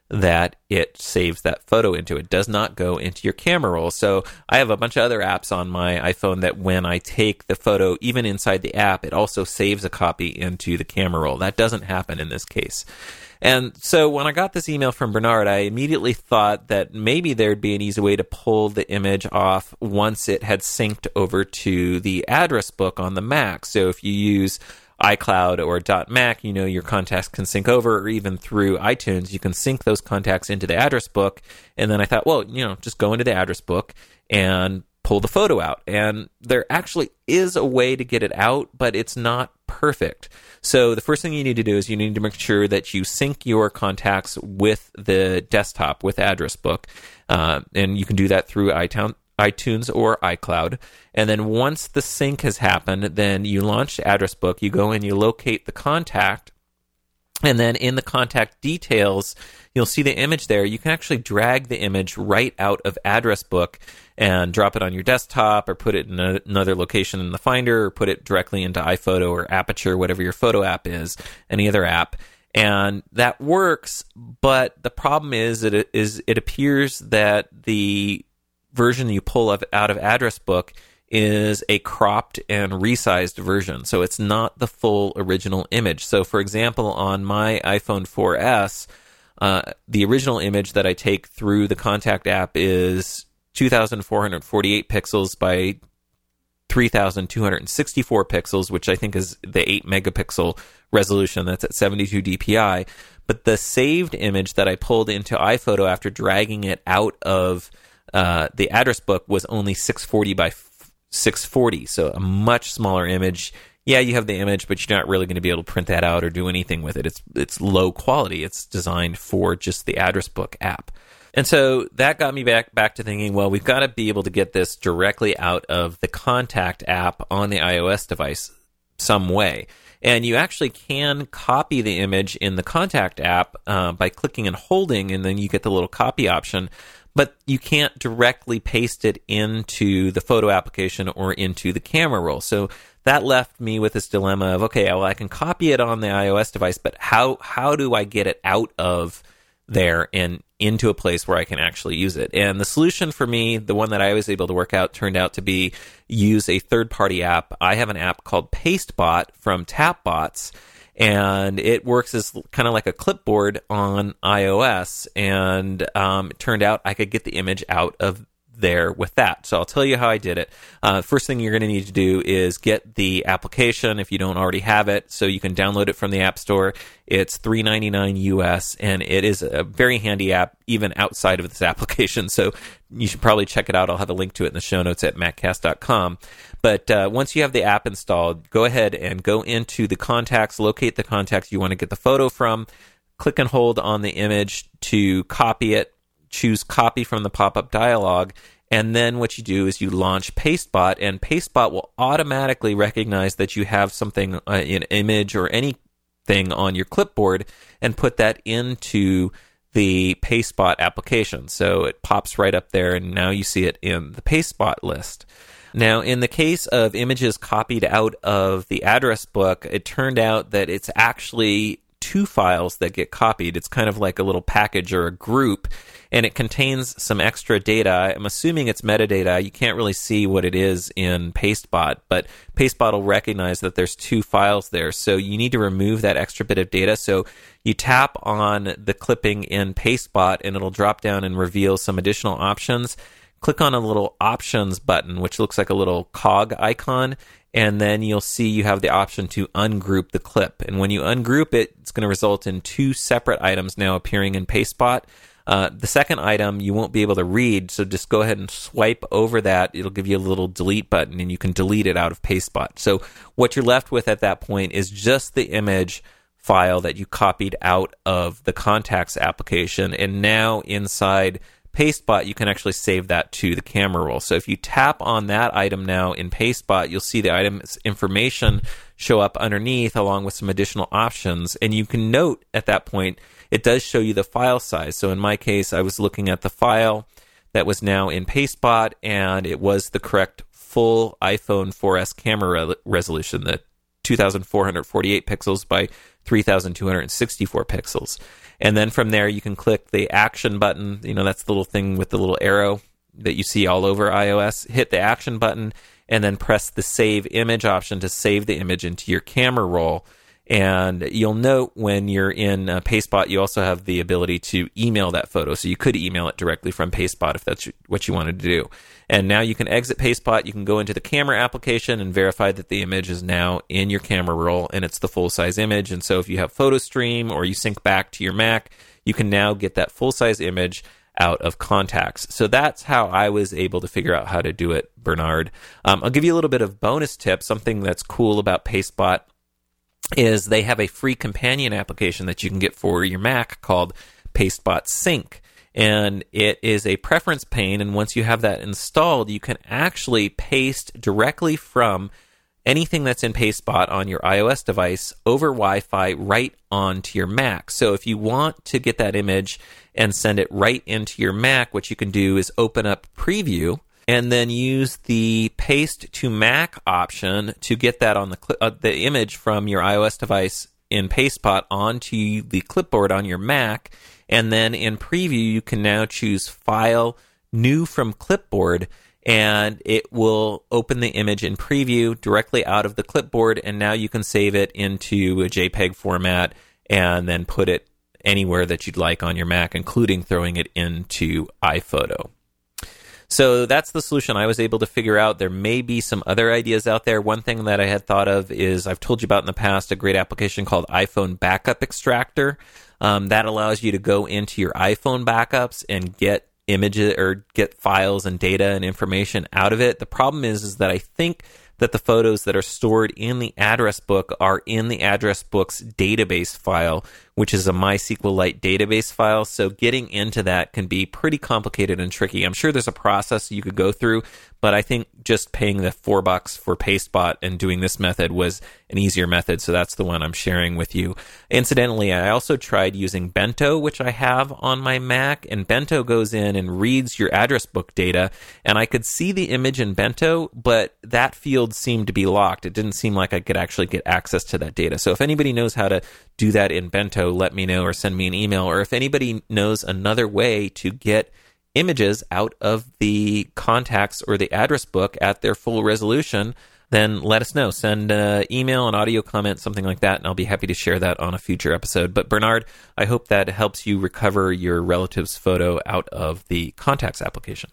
that it saves that photo into. It does not go into your camera roll. So I have a bunch of other apps on my iPhone that when I take the photo, even inside the app, it also saves a copy into the camera roll. That doesn't happen in this case. And so when I got this email from Bernard, I immediately thought that maybe there'd be an easy way to pull the image off once it had synced over to the address book on the Mac. So if you use iCloud or .Mac, you know, your contacts can sync over, or even through iTunes, you can sync those contacts into the address book. And then I thought, well, you know, just go into the address book and pull the photo out. And there actually is a way to get it out, but it's not perfect. So the first thing you need to do is you need to make sure that you sync your contacts with the desktop, with address book. Uh, and you can do that through iTunes. iTunes or iCloud. And then once the sync has happened, then you launch the address book, you go and you locate the contact, and then in the contact details, you'll see the image there. You can actually drag the image right out of address book and drop it on your desktop, or put it in a, another location in the Finder, or put it directly into iPhoto or Aperture, whatever your photo app is, any other app. And that works, but the problem is that it, is it appears that the version you pull of, out of address book is a cropped and resized version. So it's not the full original image. So for example, on my iPhone four S, uh, the original image that I take through the contact app is two thousand four hundred forty-eight pixels by three thousand two hundred sixty-four pixels, which I think is the eight megapixel resolution. That's at seventy-two D P I. But the saved image that I pulled into iPhoto after dragging it out of Uh, the address book was only six forty by six forty, so a much smaller image. Yeah, you have the image, but you're not really going to be able to print that out or do anything with it. It's it's low quality. It's designed for just the address book app. And so that got me back back to thinking, well, we've got to be able to get this directly out of the Contact app on the iOS device some way. And you actually can copy the image in the Contact app uh, by clicking and holding, and then you get the little copy option. But you can't directly paste it into the photo application or into the camera roll. So that left me with this dilemma of, okay, well, I can copy it on the iOS device, but how how do I get it out of there and into a place where I can actually use it? And the solution for me, the one that I was able to work out, turned out to be use a third-party app. I have an app called PasteBot from Tapbots, and it works as kind of like a clipboard on iOS, and um, it turned out I could get the image out of there with that. So I'll tell you how I did it. Uh, first thing you're going to need to do is get the application if you don't already have it, so you can download it from the App Store. It's three ninety-nine U S, and it is a very handy app even outside of this application, so you should probably check it out. I'll have a link to it in the show notes at maccast dot com. But uh, once you have the app installed, go ahead and go into the contacts, locate the contacts you want to get the photo from, click and hold on the image to copy it, choose copy from the pop-up dialog, and then what you do is you launch PasteBot, and PasteBot will automatically recognize that you have something, uh, an image or anything on your clipboard, and put that into the PasteBot application. So it pops right up there, and now you see it in the PasteBot list. Now, in the case of images copied out of the address book, it turned out that it's actually two files that get copied. It's kind of like a little package or a group, and it contains some extra data. I'm assuming it's metadata. You can't really see what it is in PasteBot, but PasteBot will recognize that there's two files there, so you need to remove that extra bit of data. So you tap on the clipping in PasteBot, and it'll drop down and reveal some additional options. Click on a little options button, which looks like a little cog icon, and then you'll see you have the option to ungroup the clip. And when you ungroup it, it's going to result in two separate items now appearing in PasteBot. Uh, the second item you won't be able to read, so just go ahead and swipe over that. It'll give you a little delete button, and you can delete it out of PasteBot. So what you're left with at that point is just the image file that you copied out of the Contacts application, and now inside PasteBot, you can actually save that to the camera roll. So if you tap on that item now in PasteBot, you'll see the item's information show up underneath along with some additional options. And you can note at that point, it does show you the file size. So in my case, I was looking at the file that was now in PasteBot, and it was the correct full iPhone four S camera re- resolution, the two thousand four hundred forty-eight pixels by three thousand two hundred sixty-four pixels. And then from there, you can click the action button. You know, that's the little thing with the little arrow that you see all over iOS. Hit the action button and then press the save image option to save the image into your camera roll. And you'll note when you're in uh, Pastebot, you also have the ability to email that photo. So you could email it directly from Pastebot if that's what you wanted to do. And now you can exit Pastebot. You can go into the camera application and verify that the image is now in your camera roll and it's the full-size image. And so if you have PhotoStream or you sync back to your Mac, you can now get that full-size image out of contacts. So that's how I was able to figure out how to do it, Bernard. Um, I'll give you a little bit of bonus tip. Something that's cool about Pastebot is they have a free companion application that you can get for your Mac called Pastebot Sync. And it is a preference pane, and once you have that installed, you can actually paste directly from anything that's in Pastebot on your iOS device over Wi-Fi right onto your Mac. So if you want to get that image and send it right into your Mac, what you can do is open up Preview and then use the Paste to Mac option to get that on the cl- uh, the image from your iOS device in Pastebot onto the clipboard on your Mac. And then in Preview, you can now choose File, New from Clipboard, and it will open the image in Preview directly out of the clipboard, and now you can save it into a JPEG format and then put it anywhere that you'd like on your Mac, including throwing it into iPhoto. So that's the solution I was able to figure out. There may be some other ideas out there. One thing that I had thought of is, I've told you about in the past, a great application called iPhone Backup Extractor. Um, that allows you to go into your iPhone backups and get images or get files and data and information out of it. The problem is, is that I think that the photos that are stored in the address book are in the address book's database file, which is a MySQLite database file. So getting into that can be pretty complicated and tricky. I'm sure there's a process you could go through, but I think just paying the four bucks for Pastebot and doing this method was an easier method. So that's the one I'm sharing with you. Incidentally, I also tried using Bento, which I have on my Mac, and Bento goes in and reads your address book data, and I could see the image in Bento, but that field seemed to be locked. It didn't seem like I could actually get access to that data. So if anybody knows how to do that in Bento, let me know or send me an email. Or if anybody knows another way to get images out of the contacts or the address book at their full resolution, then let us know. Send an email, an audio comment, something like that, and I'll be happy to share that on a future episode. But Bernard, I hope that helps you recover your relative's photo out of the contacts application.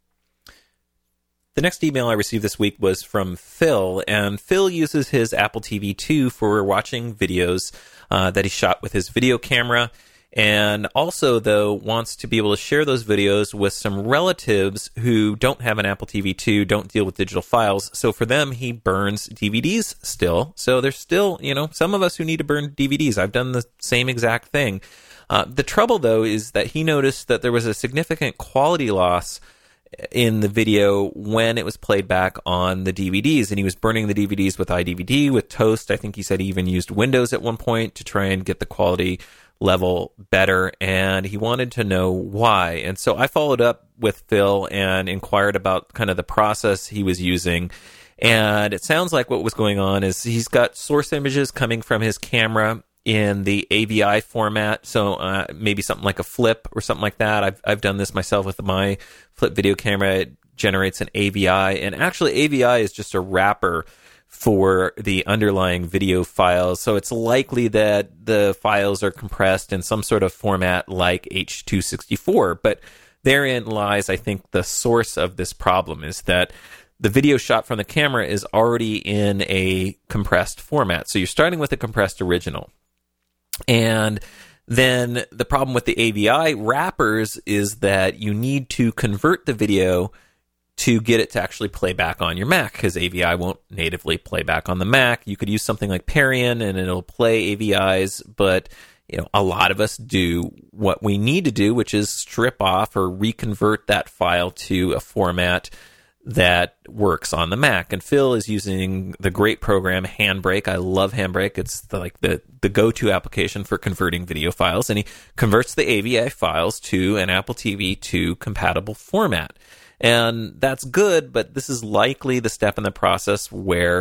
The next email I received this week was from Phil, and Phil uses his Apple T V two for watching videos uh, that he shot with his video camera, and also, though, wants to be able to share those videos with some relatives who don't have an Apple T V two, don't deal with digital files. So for them, he burns D V Ds still. So there's still, you know, some of us who need to burn D V Ds. I've done the same exact thing. Uh, the trouble, though, is that he noticed that there was a significant quality loss in the video when it was played back on the D V Ds, and he was burning the D V Ds with iDVD, with Toast. I think he said he even used Windows at one point to try and get the quality level better, and he wanted to know why. And so I followed up with Phil and inquired about kind of the process he was using, and it sounds like what was going on is he's got source images coming from his camera in the A V I format, so uh, maybe something like a Flip or something like that. I've I've done this myself with my Flip video camera. It generates an A V I, and actually A V I is just a wrapper for the underlying video files, so it's likely that the files are compressed in some sort of format like H two sixty-four, but therein lies, I think, the source of this problem, is that the video shot from the camera is already in a compressed format. So you're starting with a compressed original. And then the problem with the A V I wrappers is that you need to convert the video to get it to actually play back on your Mac, because A V I won't natively play back on the Mac. You could use something like Parion and it'll play A V Is, but you know, a lot of us do what we need to do, which is strip off or reconvert that file to a format that works on the Mac. And Phil is using the great program Handbrake. I love Handbrake. It's the, like the, the go-to application for converting video files. And he converts the A V I files to an Apple T V two compatible format. And that's good, but this is likely the step in the process where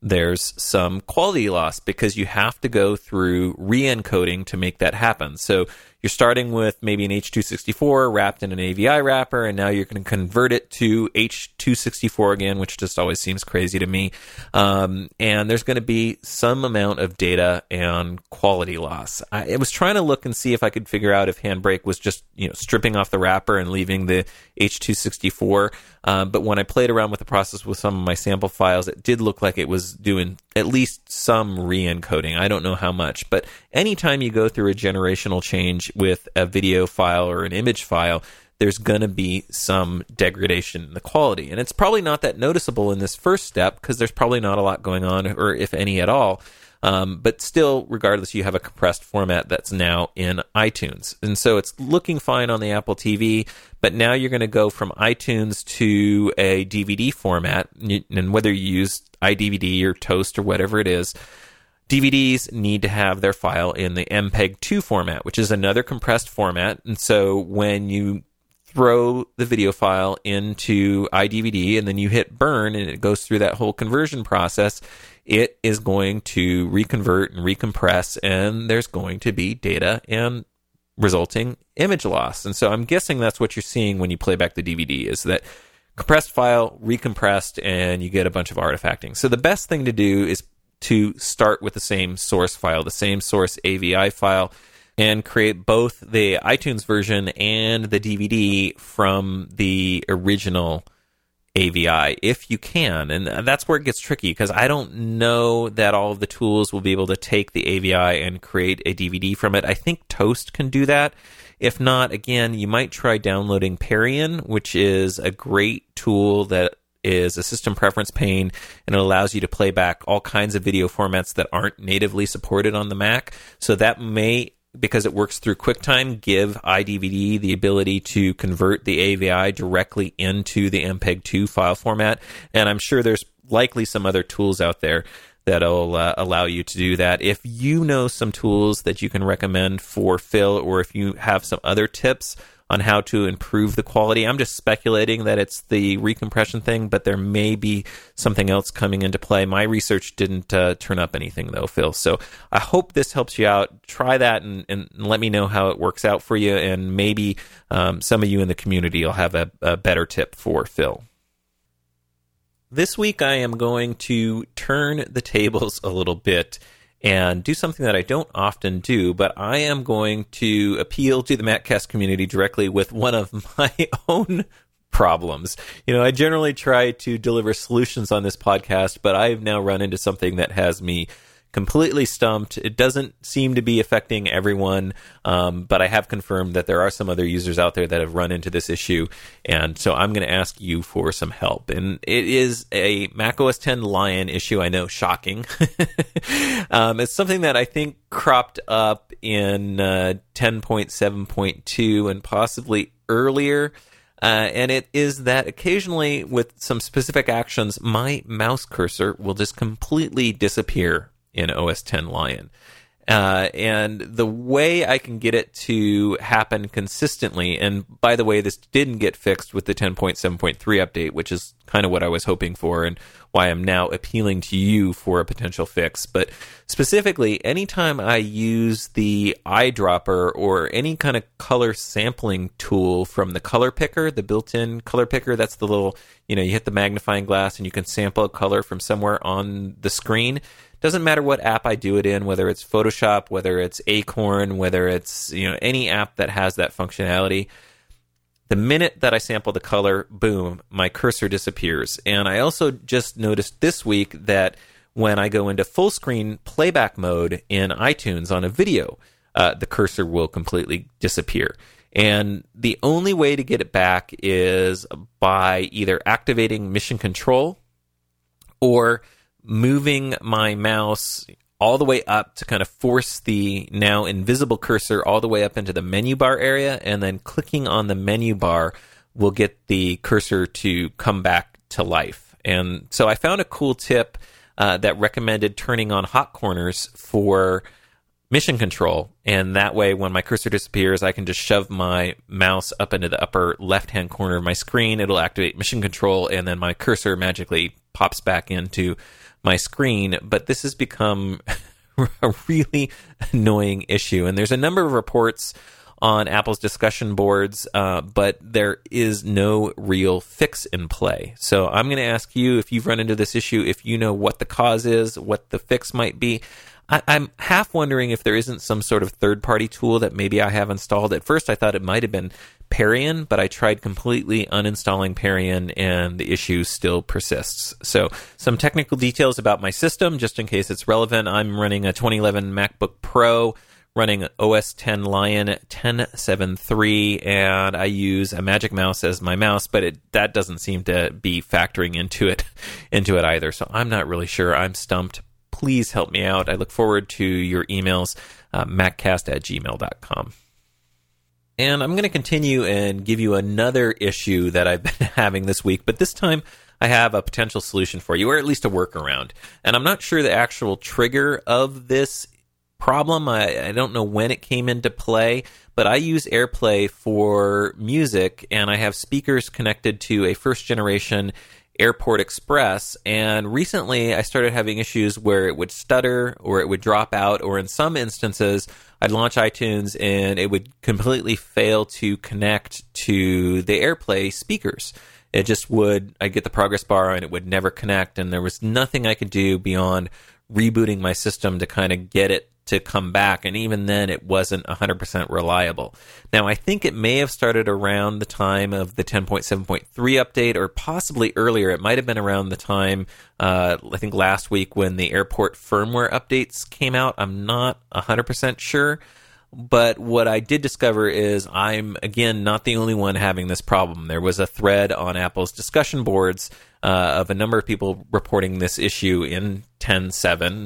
there's some quality loss because you have to go through re-encoding to make that happen. So you're starting with maybe an H two sixty-four wrapped in an A V I wrapper, and now you're going to convert it to H two sixty-four again, which just always seems crazy to me. Um, and there's going to be some amount of data and quality loss. I, I was trying to look and see if I could figure out if Handbrake was just, you know, stripping off the wrapper and leaving the H two sixty-four. Um, but when I played around with the process with some of my sample files, it did look like it was doing at least some re-encoding. I don't know how much, but anytime you go through a generational change with a video file or an image file, there's going to be some degradation in the quality. And it's probably not that noticeable in this first step because there's probably not a lot going on, or if any at all. Um, but still, regardless, you have a compressed format that's now in iTunes. And so it's looking fine on the Apple T V, but now you're going to go from iTunes to a D V D format. And whether you use iDVD or Toast or whatever it is, D V Ds need to have their file in the M P E G two format, which is another compressed format. And so when you throw the video file into iDVD and then you hit burn and it goes through that whole conversion process, it is going to reconvert and recompress, and there's going to be data and resulting image loss. And so I'm guessing that's what you're seeing when you play back the D V D, is that compressed file, recompressed, and you get a bunch of artifacting. So the best thing to do is to start with the same source file, the same source A V I file, and create both the iTunes version and the D V D from the original A V I, if you can. And that's where it gets tricky, because I don't know that all of the tools will be able to take the A V I and create a D V D from it. I think Toast can do that. If not, again, you might try downloading Parian, which is a great tool that is a system preference pane, and it allows you to play back all kinds of video formats that aren't natively supported on the Mac. So that may, because it works through QuickTime, give iDVD the ability to convert the A V I directly into the M P E G two file format. And I'm sure there's likely some other tools out there that'll uh, allow you to do that. If you know some tools that you can recommend for Phil, or if you have some other tips on how to improve the quality, I'm just speculating that it's the recompression thing, but there may be something else coming into play. My research didn't uh, turn up anything, though, Phil. So I hope this helps you out. Try that and, and let me know how it works out for you, and maybe um, some of you in the community will have a, a better tip for Phil. This week, I am going to turn the tables a little bit and do something that I don't often do, but I am going to appeal to the MacCast community directly with one of my own problems. You know, I generally try to deliver solutions on this podcast, but I've now run into something that has me completely stumped. It doesn't seem to be affecting everyone, um, but I have confirmed that there are some other users out there that have run into this issue, and so I'm going to ask you for some help. And it is a macOS ten Lion issue. I know, shocking. um, it's something that I think cropped up in uh, ten point seven point two and possibly earlier. Uh, and it is that occasionally, with some specific actions, my mouse cursor will just completely disappear in O S ten Lion. Uh, and the way I can get it to happen consistently, and by the way, this didn't get fixed with the ten point seven point three update, which is kind of what I was hoping for and why I'm now appealing to you for a potential fix. But specifically, anytime I use the eyedropper or any kind of color sampling tool from the color picker, the built-in color picker, that's the little, you know, you hit the magnifying glass and you can sample a color from somewhere on the screen. Doesn't matter what app I do it in, whether it's Photoshop, whether it's Acorn, whether it's, you know, any app that has that functionality. The minute that I sample the color, boom, my cursor disappears. And I also just noticed this week that when I go into full screen playback mode in iTunes on a video, uh, the cursor will completely disappear. And the only way to get it back is by either activating Mission Control or moving my mouse all the way up to kind of force the now invisible cursor all the way up into the menu bar area, and then clicking on the menu bar will get the cursor to come back to life. And so I found a cool tip uh, that recommended turning on hot corners for Mission Control, and that way when my cursor disappears, I can just shove my mouse up into the upper left-hand corner of my screen. It'll activate Mission Control, and then my cursor magically pops back into my screen. But this has become a really annoying issue. And there's a number of reports on Apple's discussion boards, uh, but there is no real fix in play. So I'm going to ask you, if you've run into this issue, if you know what the cause is, what the fix might be. I, I'm half wondering if there isn't some sort of third-party tool that maybe I have installed. At first, I thought it might have been Parian, but I tried completely uninstalling Parian, and the issue still persists. So some technical details about my system, just in case it's relevant. I'm running a twenty eleven MacBook Pro, running O S ten Lion ten seven three, and I use a Magic Mouse as my mouse, but it, that doesn't seem to be factoring into it into it either. So I'm not really sure. I'm stumped. Please help me out. I look forward to your emails, uh, maccast at gmail dot com. And I'm going to continue and give you another issue that I've been having this week, but this time I have a potential solution for you, or at least a workaround. And I'm not sure the actual trigger of this problem. I, I don't know when it came into play, but I use AirPlay for music, and I have speakers connected to a first-generation Airport Express, and recently I started having issues where it would stutter or it would drop out, or in some instances I'd launch iTunes and it would completely fail to connect to the AirPlay speakers. It just would, I'd get the progress bar and it would never connect, and there was nothing I could do beyond rebooting my system to kind of get it to come back, and even then it wasn't one hundred percent reliable. Now, I think it may have started around the time of the ten point seven point three update, or possibly earlier. It might have been around the time, uh, I think last week, when the Airport firmware updates came out. I'm not one hundred percent sure, but what I did discover is I'm, again, not the only one having this problem. There was a thread on Apple's discussion boards uh, of a number of people reporting this issue in ten point seven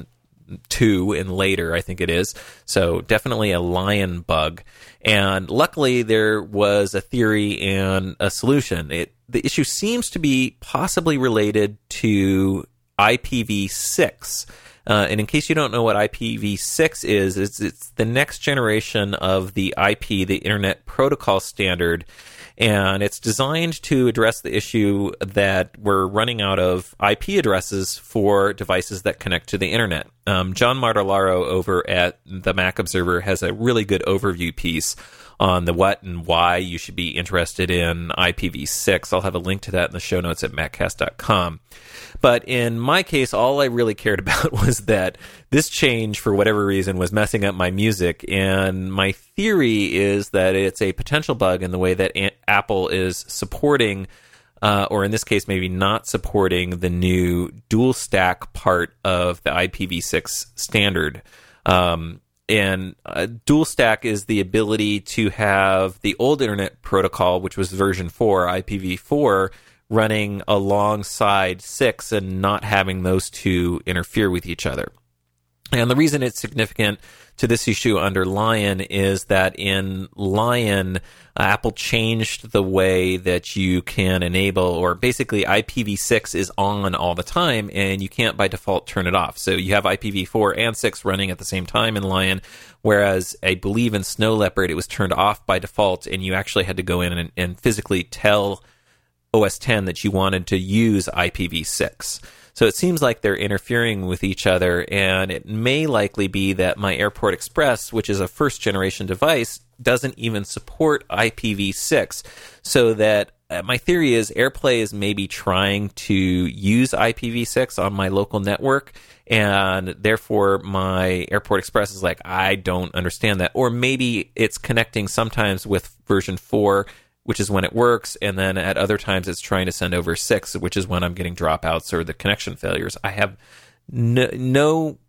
two and later, I think it is. So definitely a Lion bug. And luckily there was a theory and a solution. It the issue seems to be possibly related to I P v six. Uh, and in case you don't know what I P v six is, it's, it's the next generation of the I P, the Internet Protocol Standard. And it's designed to address the issue that we're running out of I P addresses for devices that connect to the internet. Um, John Martellaro over at the Mac Observer has a really good overview piece on the what and why you should be interested in I P v six. I'll have a link to that in the show notes at maccast dot com. But in my case, all I really cared about was that this change, for whatever reason, was messing up my music. And my theory is that it's a potential bug in the way that a- Apple is supporting, uh, or in this case, maybe not supporting, the new dual stack part of the I P v six standard. Um, and uh, dual stack is the ability to have the old Internet Protocol, which was version four, I P v four, running alongside six and not having those two interfere with each other. And the reason it's significant to this issue under Lion is that in Lion, uh, Apple changed the way that you can enable, or basically I P v six is on all the time and you can't by default turn it off. So you have I P v four and six running at the same time in Lion, whereas I believe in Snow Leopard it was turned off by default and you actually had to go in and, and physically tell O S ten that you wanted to use I P v six. So it seems like they're interfering with each other, and it may likely be that my Airport Express, which is a first-generation device, doesn't even support I P v six. So that uh, my theory is AirPlay is maybe trying to use I P v six on my local network, and therefore my Airport Express is like, I don't understand that. Or maybe it's connecting sometimes with version four, which is when it works, and then at other times it's trying to send over six, which is when I'm getting dropouts or the connection failures. I have no, no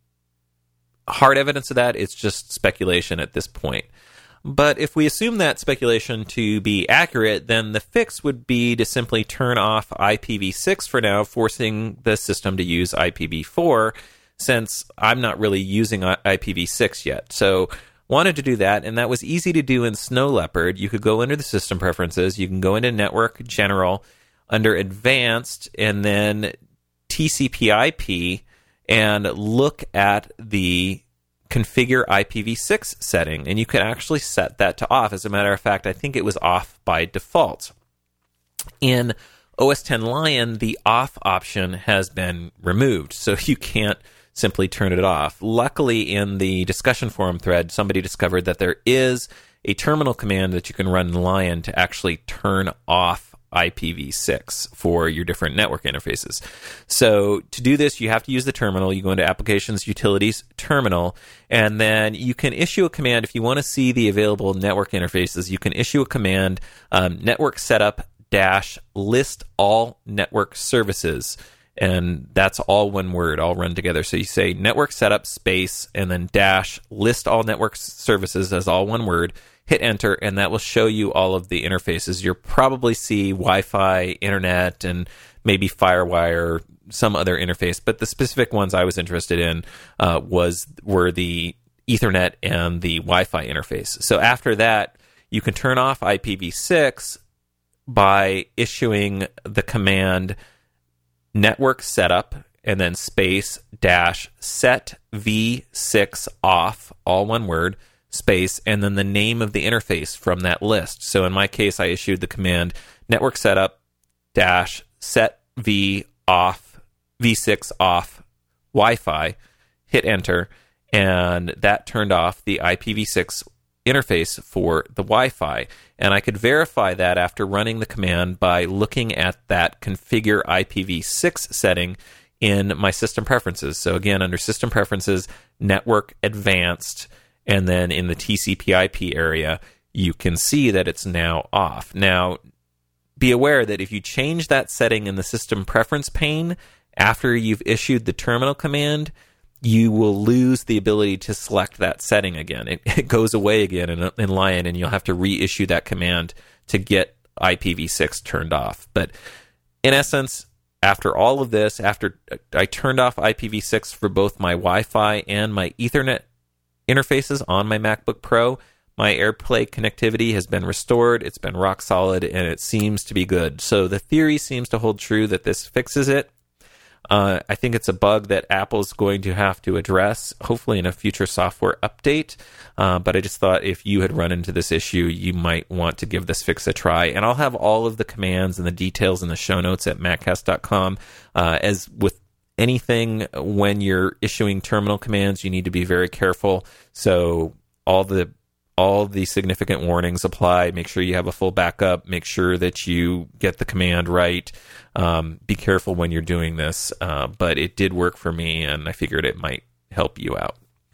hard evidence of that. It's just speculation at this point. But if we assume that speculation to be accurate, then the fix would be to simply turn off I P v six for now, forcing the system to use I P v four, since I'm not really using I P v six yet. So wanted to do that, and that was easy to do in Snow Leopard. You could go under the system preferences, you can go into Network General, under Advanced, and then T C P I P, and look at the Configure I P v six setting, and you could actually set that to off. As a matter of fact, I think it was off by default. In O S X Lion, the off option has been removed, so you can't simply turn it off. Luckily, in the discussion forum thread, somebody discovered that there is a terminal command that you can run in Lion to actually turn off I P v six for your different network interfaces. So to do this, you have to use the terminal. You go into Applications, Utilities, Terminal, and then you can issue a command. If you want to see the available network interfaces, you can issue a command, um, network setup dash list all network services. And that's all one word, all run together. So you say network setup space and then dash list all network services as all one word. Hit enter, and that will show you all of the interfaces. You'll probably see Wi-Fi, internet, and maybe FireWire, some other interface. But the specific ones I was interested in uh, was were the Ethernet and the Wi-Fi interface. So after that, you can turn off I P v six by issuing the command network setup and then space dash set v six off, all one word, space, and then the name of the interface from that list. So in my case, I issued the command network setup dash set v off, v six off Wi-Fi, hit enter, and that turned off the I P v six interface for the Wi-Fi. And I could verify that after running the command by looking at that configure I P v six setting in my system preferences. So again, under system preferences, network advanced, and then in the T C P I P area, you can see that it's now off. Now, be aware that if you change that setting in the system preference pane after you've issued the terminal command, you will lose the ability to select that setting again. It, it goes away again in, in Lion, and you'll have to reissue that command to get I P v six turned off. But in essence, after all of this, after I turned off I P v six for both my Wi-Fi and my Ethernet interfaces on my MacBook Pro, my AirPlay connectivity has been restored. It's been rock solid, and it seems to be good. So the theory seems to hold true that this fixes it. Uh, I think it's a bug that Apple's going to have to address, hopefully in a future software update. Uh, but I just thought if you had run into this issue, you might want to give this fix a try. And I'll have all of the commands and the details in the show notes at maccast dot com. Uh, as with anything, when you're issuing terminal commands, you need to be very careful. So all the all the significant warnings apply. Make sure you have a full backup. Make sure that you get the command right. Um, be careful when you're doing this. Uh, but it did work for me, and I figured it might help you out.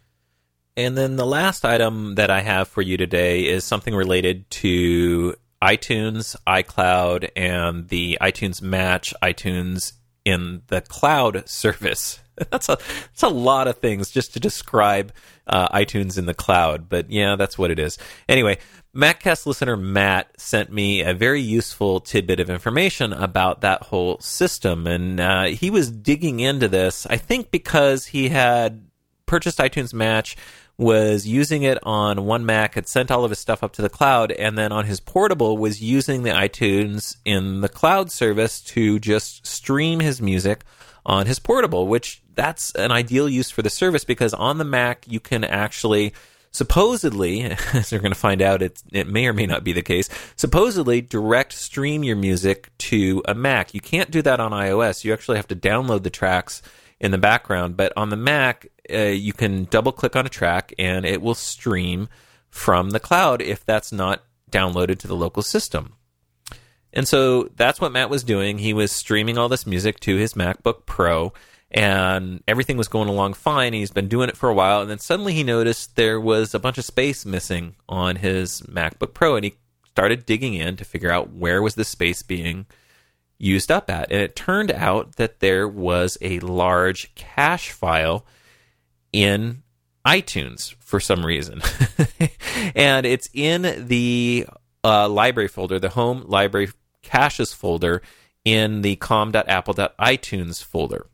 And then the last item that I have for you today is something related to iTunes, iCloud, and the iTunes Match, iTunes in the cloud service. That's a that's a lot of things just to describe uh, iTunes in the cloud, but yeah, that's what it is. Anyway, MacCast listener Matt sent me a very useful tidbit of information about that whole system, and uh, he was digging into this, I think because he had purchased iTunes Match, was using it on one Mac, had sent all of his stuff up to the cloud, and then on his portable was using the iTunes in the cloud service to just stream his music on his portable, which that's an ideal use for the service because on the Mac you can actually supposedly, as we're going to find out, it's, it may or may not be the case, supposedly direct stream your music to a Mac. You can't do that on iOS. You actually have to download the tracks in the background, but on the Mac, uh, you can double click on a track and it will stream from the cloud if that's not downloaded to the local system. And so that's what Matt was doing. He was streaming all this music to his MacBook Pro, and everything was going along fine. He's been doing it for a while, and then suddenly he noticed there was a bunch of space missing on his MacBook Pro, and he started digging in to figure out where was the space being used up at. And it turned out that there was a large cache file in iTunes for some reason. And it's in the uh, library folder, the home library caches folder in the com dot apple dot itunes folder.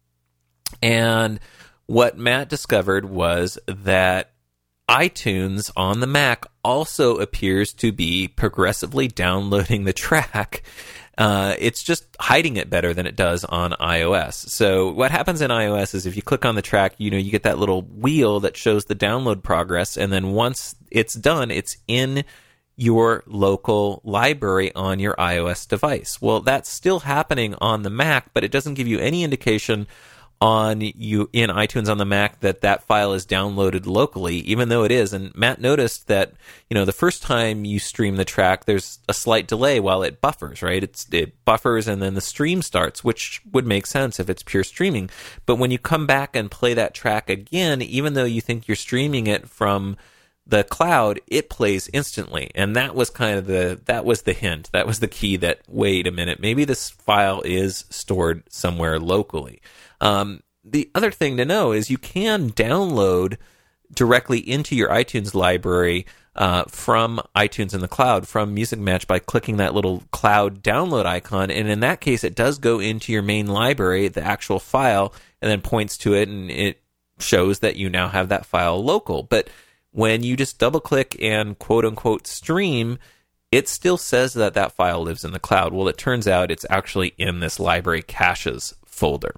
And what Matt discovered was that iTunes on the Mac also appears to be progressively downloading the track. Uh, it's just hiding it better than it does on iOS. So what happens in iOS is if you click on the track, you know, you get that little wheel that shows the download progress, and then once it's done, it's in your local library on your iOS device. Well, that's still happening on the Mac, but it doesn't give you any indication on you in iTunes on the Mac that that file is downloaded locally, even though it is. And Matt noticed that, you know, the first time you stream the track, there's a slight delay while it buffers, right? It's, it buffers and then the stream starts, which would make sense if it's pure streaming. But when you come back and play that track again, even though you think you're streaming it from the cloud, it plays instantly. And that was kind of the, that was the hint. That was the key that, wait a minute, maybe this file is stored somewhere locally. Um, the other thing to know is you can download directly into your iTunes library uh, from iTunes in the cloud, from Music Match, by clicking that little cloud download icon. And in that case, it does go into your main library, the actual file, and then points to it, and it shows that you now have that file local. But when you just double click and quote unquote stream, it still says that that file lives in the cloud. Well, it turns out it's actually in this library caches folder.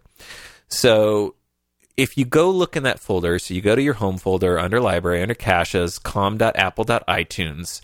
So if you go look in that folder, so you go to your home folder under library, under caches, com dot apple dot itunes,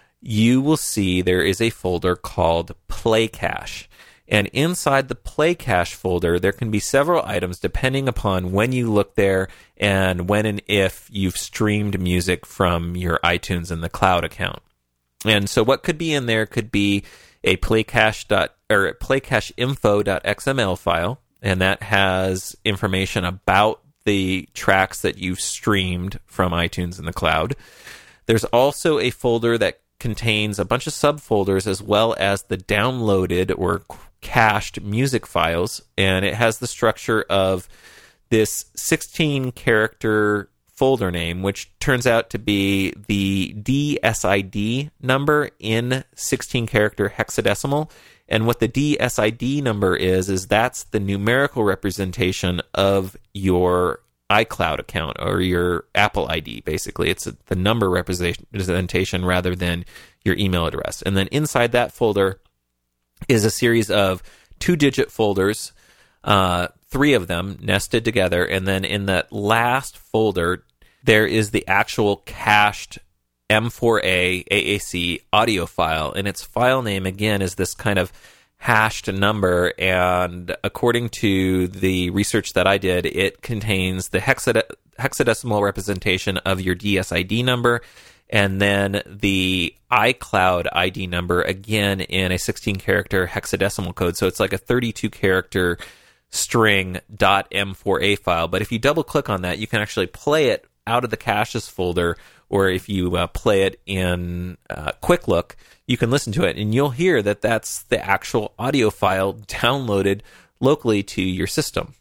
you will see there is a folder called Play Cache. And inside the Play Cache folder, there can be several items depending upon when you look there and when and if you've streamed music from your iTunes in the cloud account. And so what could be in there could be a playcache dot or playcache info dot x m l file, and that has information about the tracks that you've streamed from iTunes in the cloud. There's also a folder that contains a bunch of subfolders as well as the downloaded or cached music files, and it has the structure of this sixteen character folder name, which turns out to be the D S I D number in sixteen character hexadecimal. And what the D S I D number is, is that's the numerical representation of your iCloud account or your Apple I D, basically. It's a, the number representation rather than your email address. And then inside that folder is a series of two-digit folders, uh, three of them nested together. And then in that last folder, there is the actual cached M four A A A C audio file, and its file name, again, is this kind of hashed number, and according to the research that I did, it contains the hexad- hexadecimal representation of your D S I D number, and then the iCloud I D number, again, in a sixteen character hexadecimal code, so it's like a thirty-two character string .m four A file, but if you double-click on that, you can actually play it out of the caches folder, or if you uh, play it in uh, Quick Look, you can listen to it, and you'll hear that that's the actual audio file downloaded locally to your system.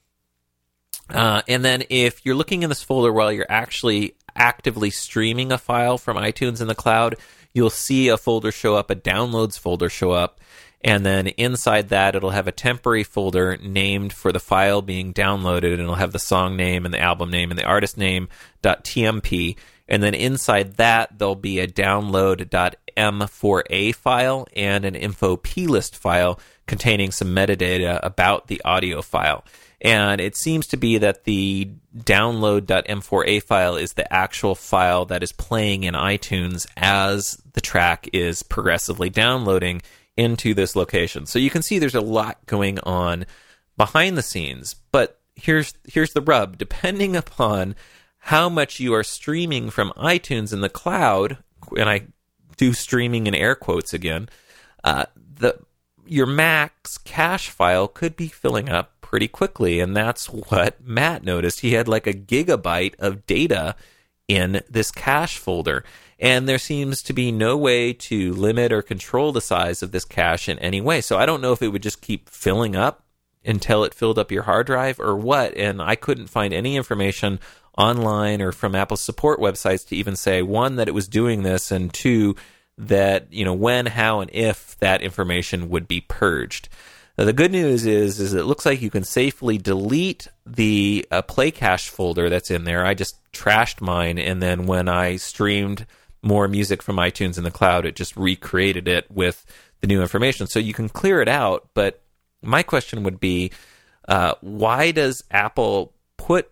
Uh, and then if you're looking in this folder while you're actually actively streaming a file from iTunes in the cloud, you'll see a folder show up, a downloads folder show up, and then inside that, it'll have a temporary folder named for the file being downloaded, and it'll have the song name and the album name and the artist name .tmp. And then inside that, there'll be a download .m four A file and an info plist file containing some metadata about the audio file. And it seems to be that the download .m four A file is the actual file that is playing in iTunes as the track is progressively downloading into this location. So you can see there's a lot going on behind the scenes, but here's here's the rub. Depending upon how much you are streaming from iTunes in the cloud, and I do streaming in air quotes again, uh, the your Mac's cache file could be filling up pretty quickly, and that's what Matt noticed. He had like a gigabyte of data in this cache folder, and there seems to be no way to limit or control the size of this cache in any way. So I don't know if it would just keep filling up until it filled up your hard drive or what, and I couldn't find any information online or from Apple's support websites to even say, one, that it was doing this, and two, that, you know, when, how, and if that information would be purged. Now, the good news is, is it looks like you can safely delete the uh, Play Cache folder that's in there. I just trashed mine, and then when I streamed more music from iTunes in the cloud, it just recreated it with the new information. So you can clear it out, but my question would be, uh, why does Apple put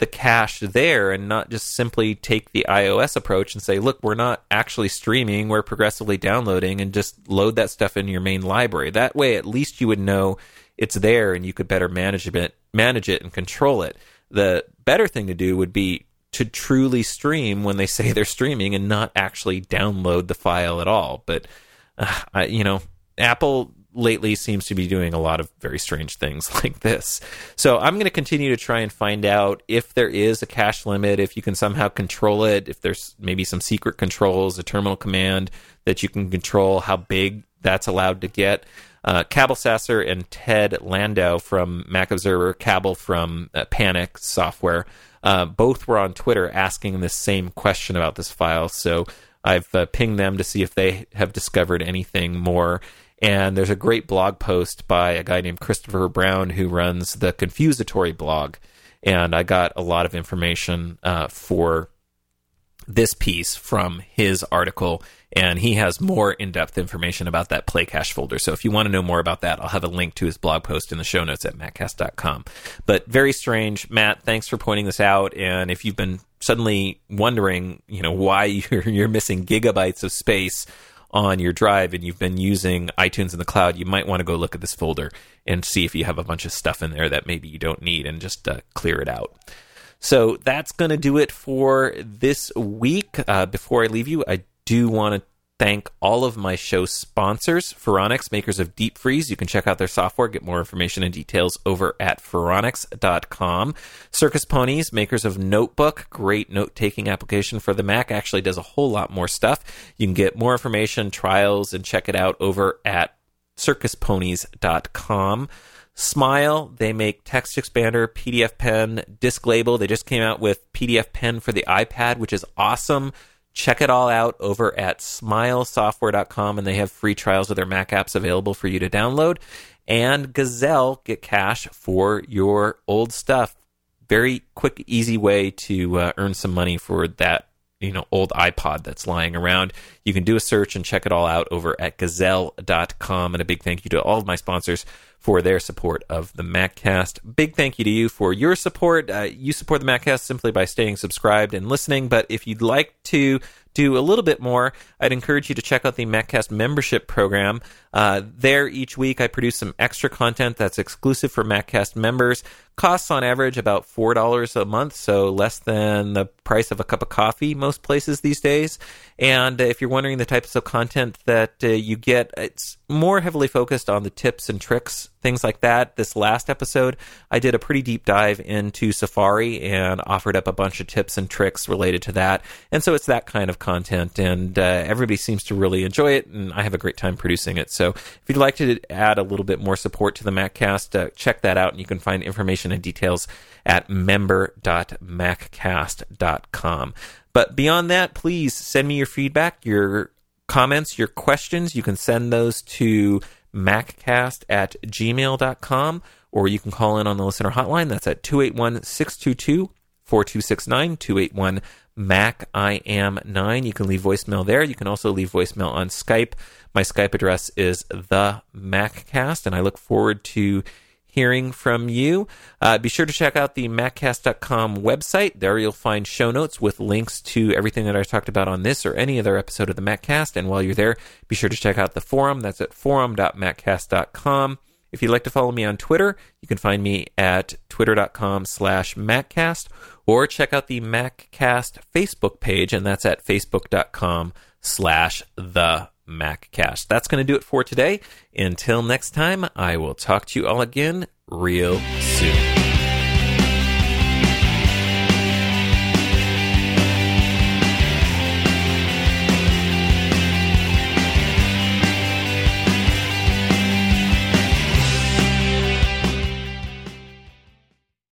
the cache there and not just simply take the iOS approach and say, look, we're not actually streaming, we're progressively downloading, and just load that stuff in your main library. That way, at least you would know it's there and you could better manage it, manage it and control it. The better thing to do would be to truly stream when they say they're streaming and not actually download the file at all. But, uh, I, you know, Apple lately seems to be doing a lot of very strange things like this. So I'm going to continue to try and find out if there is a cache limit, if you can somehow control it, if there's maybe some secret controls, a terminal command that you can control how big that's allowed to get. Uh, Cabell Sasser and Ted Landau from Mac Observer, Cabell from uh, Panic Software, uh, both were on Twitter asking this same question about this file. So I've uh, pinged them to see if they have discovered anything more. And there's a great blog post by a guy named Christopher Brown who runs the Confusatory blog. And I got a lot of information uh, for this piece from his article. And he has more in-depth information about that Play Cache folder. So if you want to know more about that, I'll have a link to his blog post in the show notes at maccast dot com. But very strange. Matt, thanks for pointing this out. And if you've been suddenly wondering, you know, why you're, you're missing gigabytes of space on your drive and you've been using iTunes in the cloud, you might want to go look at this folder and see if you have a bunch of stuff in there that maybe you don't need and just uh, clear it out. So that's going to do it for this week. Uh, before I leave you, I do want to thank all of my show sponsors, Phoronix, makers of Deep Freeze. You can check out their software, get more information and details over at phoronix dot com. Circus Ponies, makers of Notebook, great note-taking application for the Mac, actually does a whole lot more stuff. You can get more information, trials, and check it out over at circus ponies dot com. Smile, they make Text Expander, P D F Pen, Disk Label. They just came out with P D F Pen for the iPad, which is awesome. Check it all out over at smile software dot com, and they have free trials of their Mac apps available for you to download. And Gazelle, get cash for your old stuff. Very quick, easy way to uh, earn some money for that, you know, old iPod that's lying around. You can do a search and check it all out over at gazelle dot com. And a big thank you to all of my sponsors for their support of the MacCast. Big thank you to you for your support. Uh, you support the MacCast simply by staying subscribed and listening. But if you'd like to do a little bit more, I'd encourage you to check out the MacCast membership program. Uh, there, each week, I produce some extra content that's exclusive for MacCast members. Costs on average about four dollars a month, so less than the price of a cup of coffee most places these days. And uh, if you're wondering the types of content that uh, you get, it's more heavily focused on the tips and tricks, things like that. This last episode, I did a pretty deep dive into Safari and offered up a bunch of tips and tricks related to that. And so it's that kind of content, and uh, everybody seems to really enjoy it, and I have a great time producing it. So if you'd like to add a little bit more support to the MacCast, uh, check that out, and you can find information and details at member dot maccast dot com. But beyond that, please send me your feedback, your comments, your questions. You can send those to maccast at gmail dot com, or you can call in on the listener hotline. That's at two eight one, six two two, four two six nine, two eight one, Mac I am nine. You can leave voicemail there. You can also leave voicemail on Skype. My Skype address is the MacCast, and I look forward to hearing from you. Uh, be sure to check out the maccast dot com website. There you'll find show notes with links to everything that I talked about on this or any other episode of the MacCast. And while you're there, be sure to check out the forum. That's at forum dot maccast dot com. If you'd like to follow me on Twitter, you can find me at twitter dot com slash maccast, or check out the MacCast Facebook page, and that's at facebook dot com slash the MacCast. That's going to do it for today. Until next time, I will talk to you all again real soon.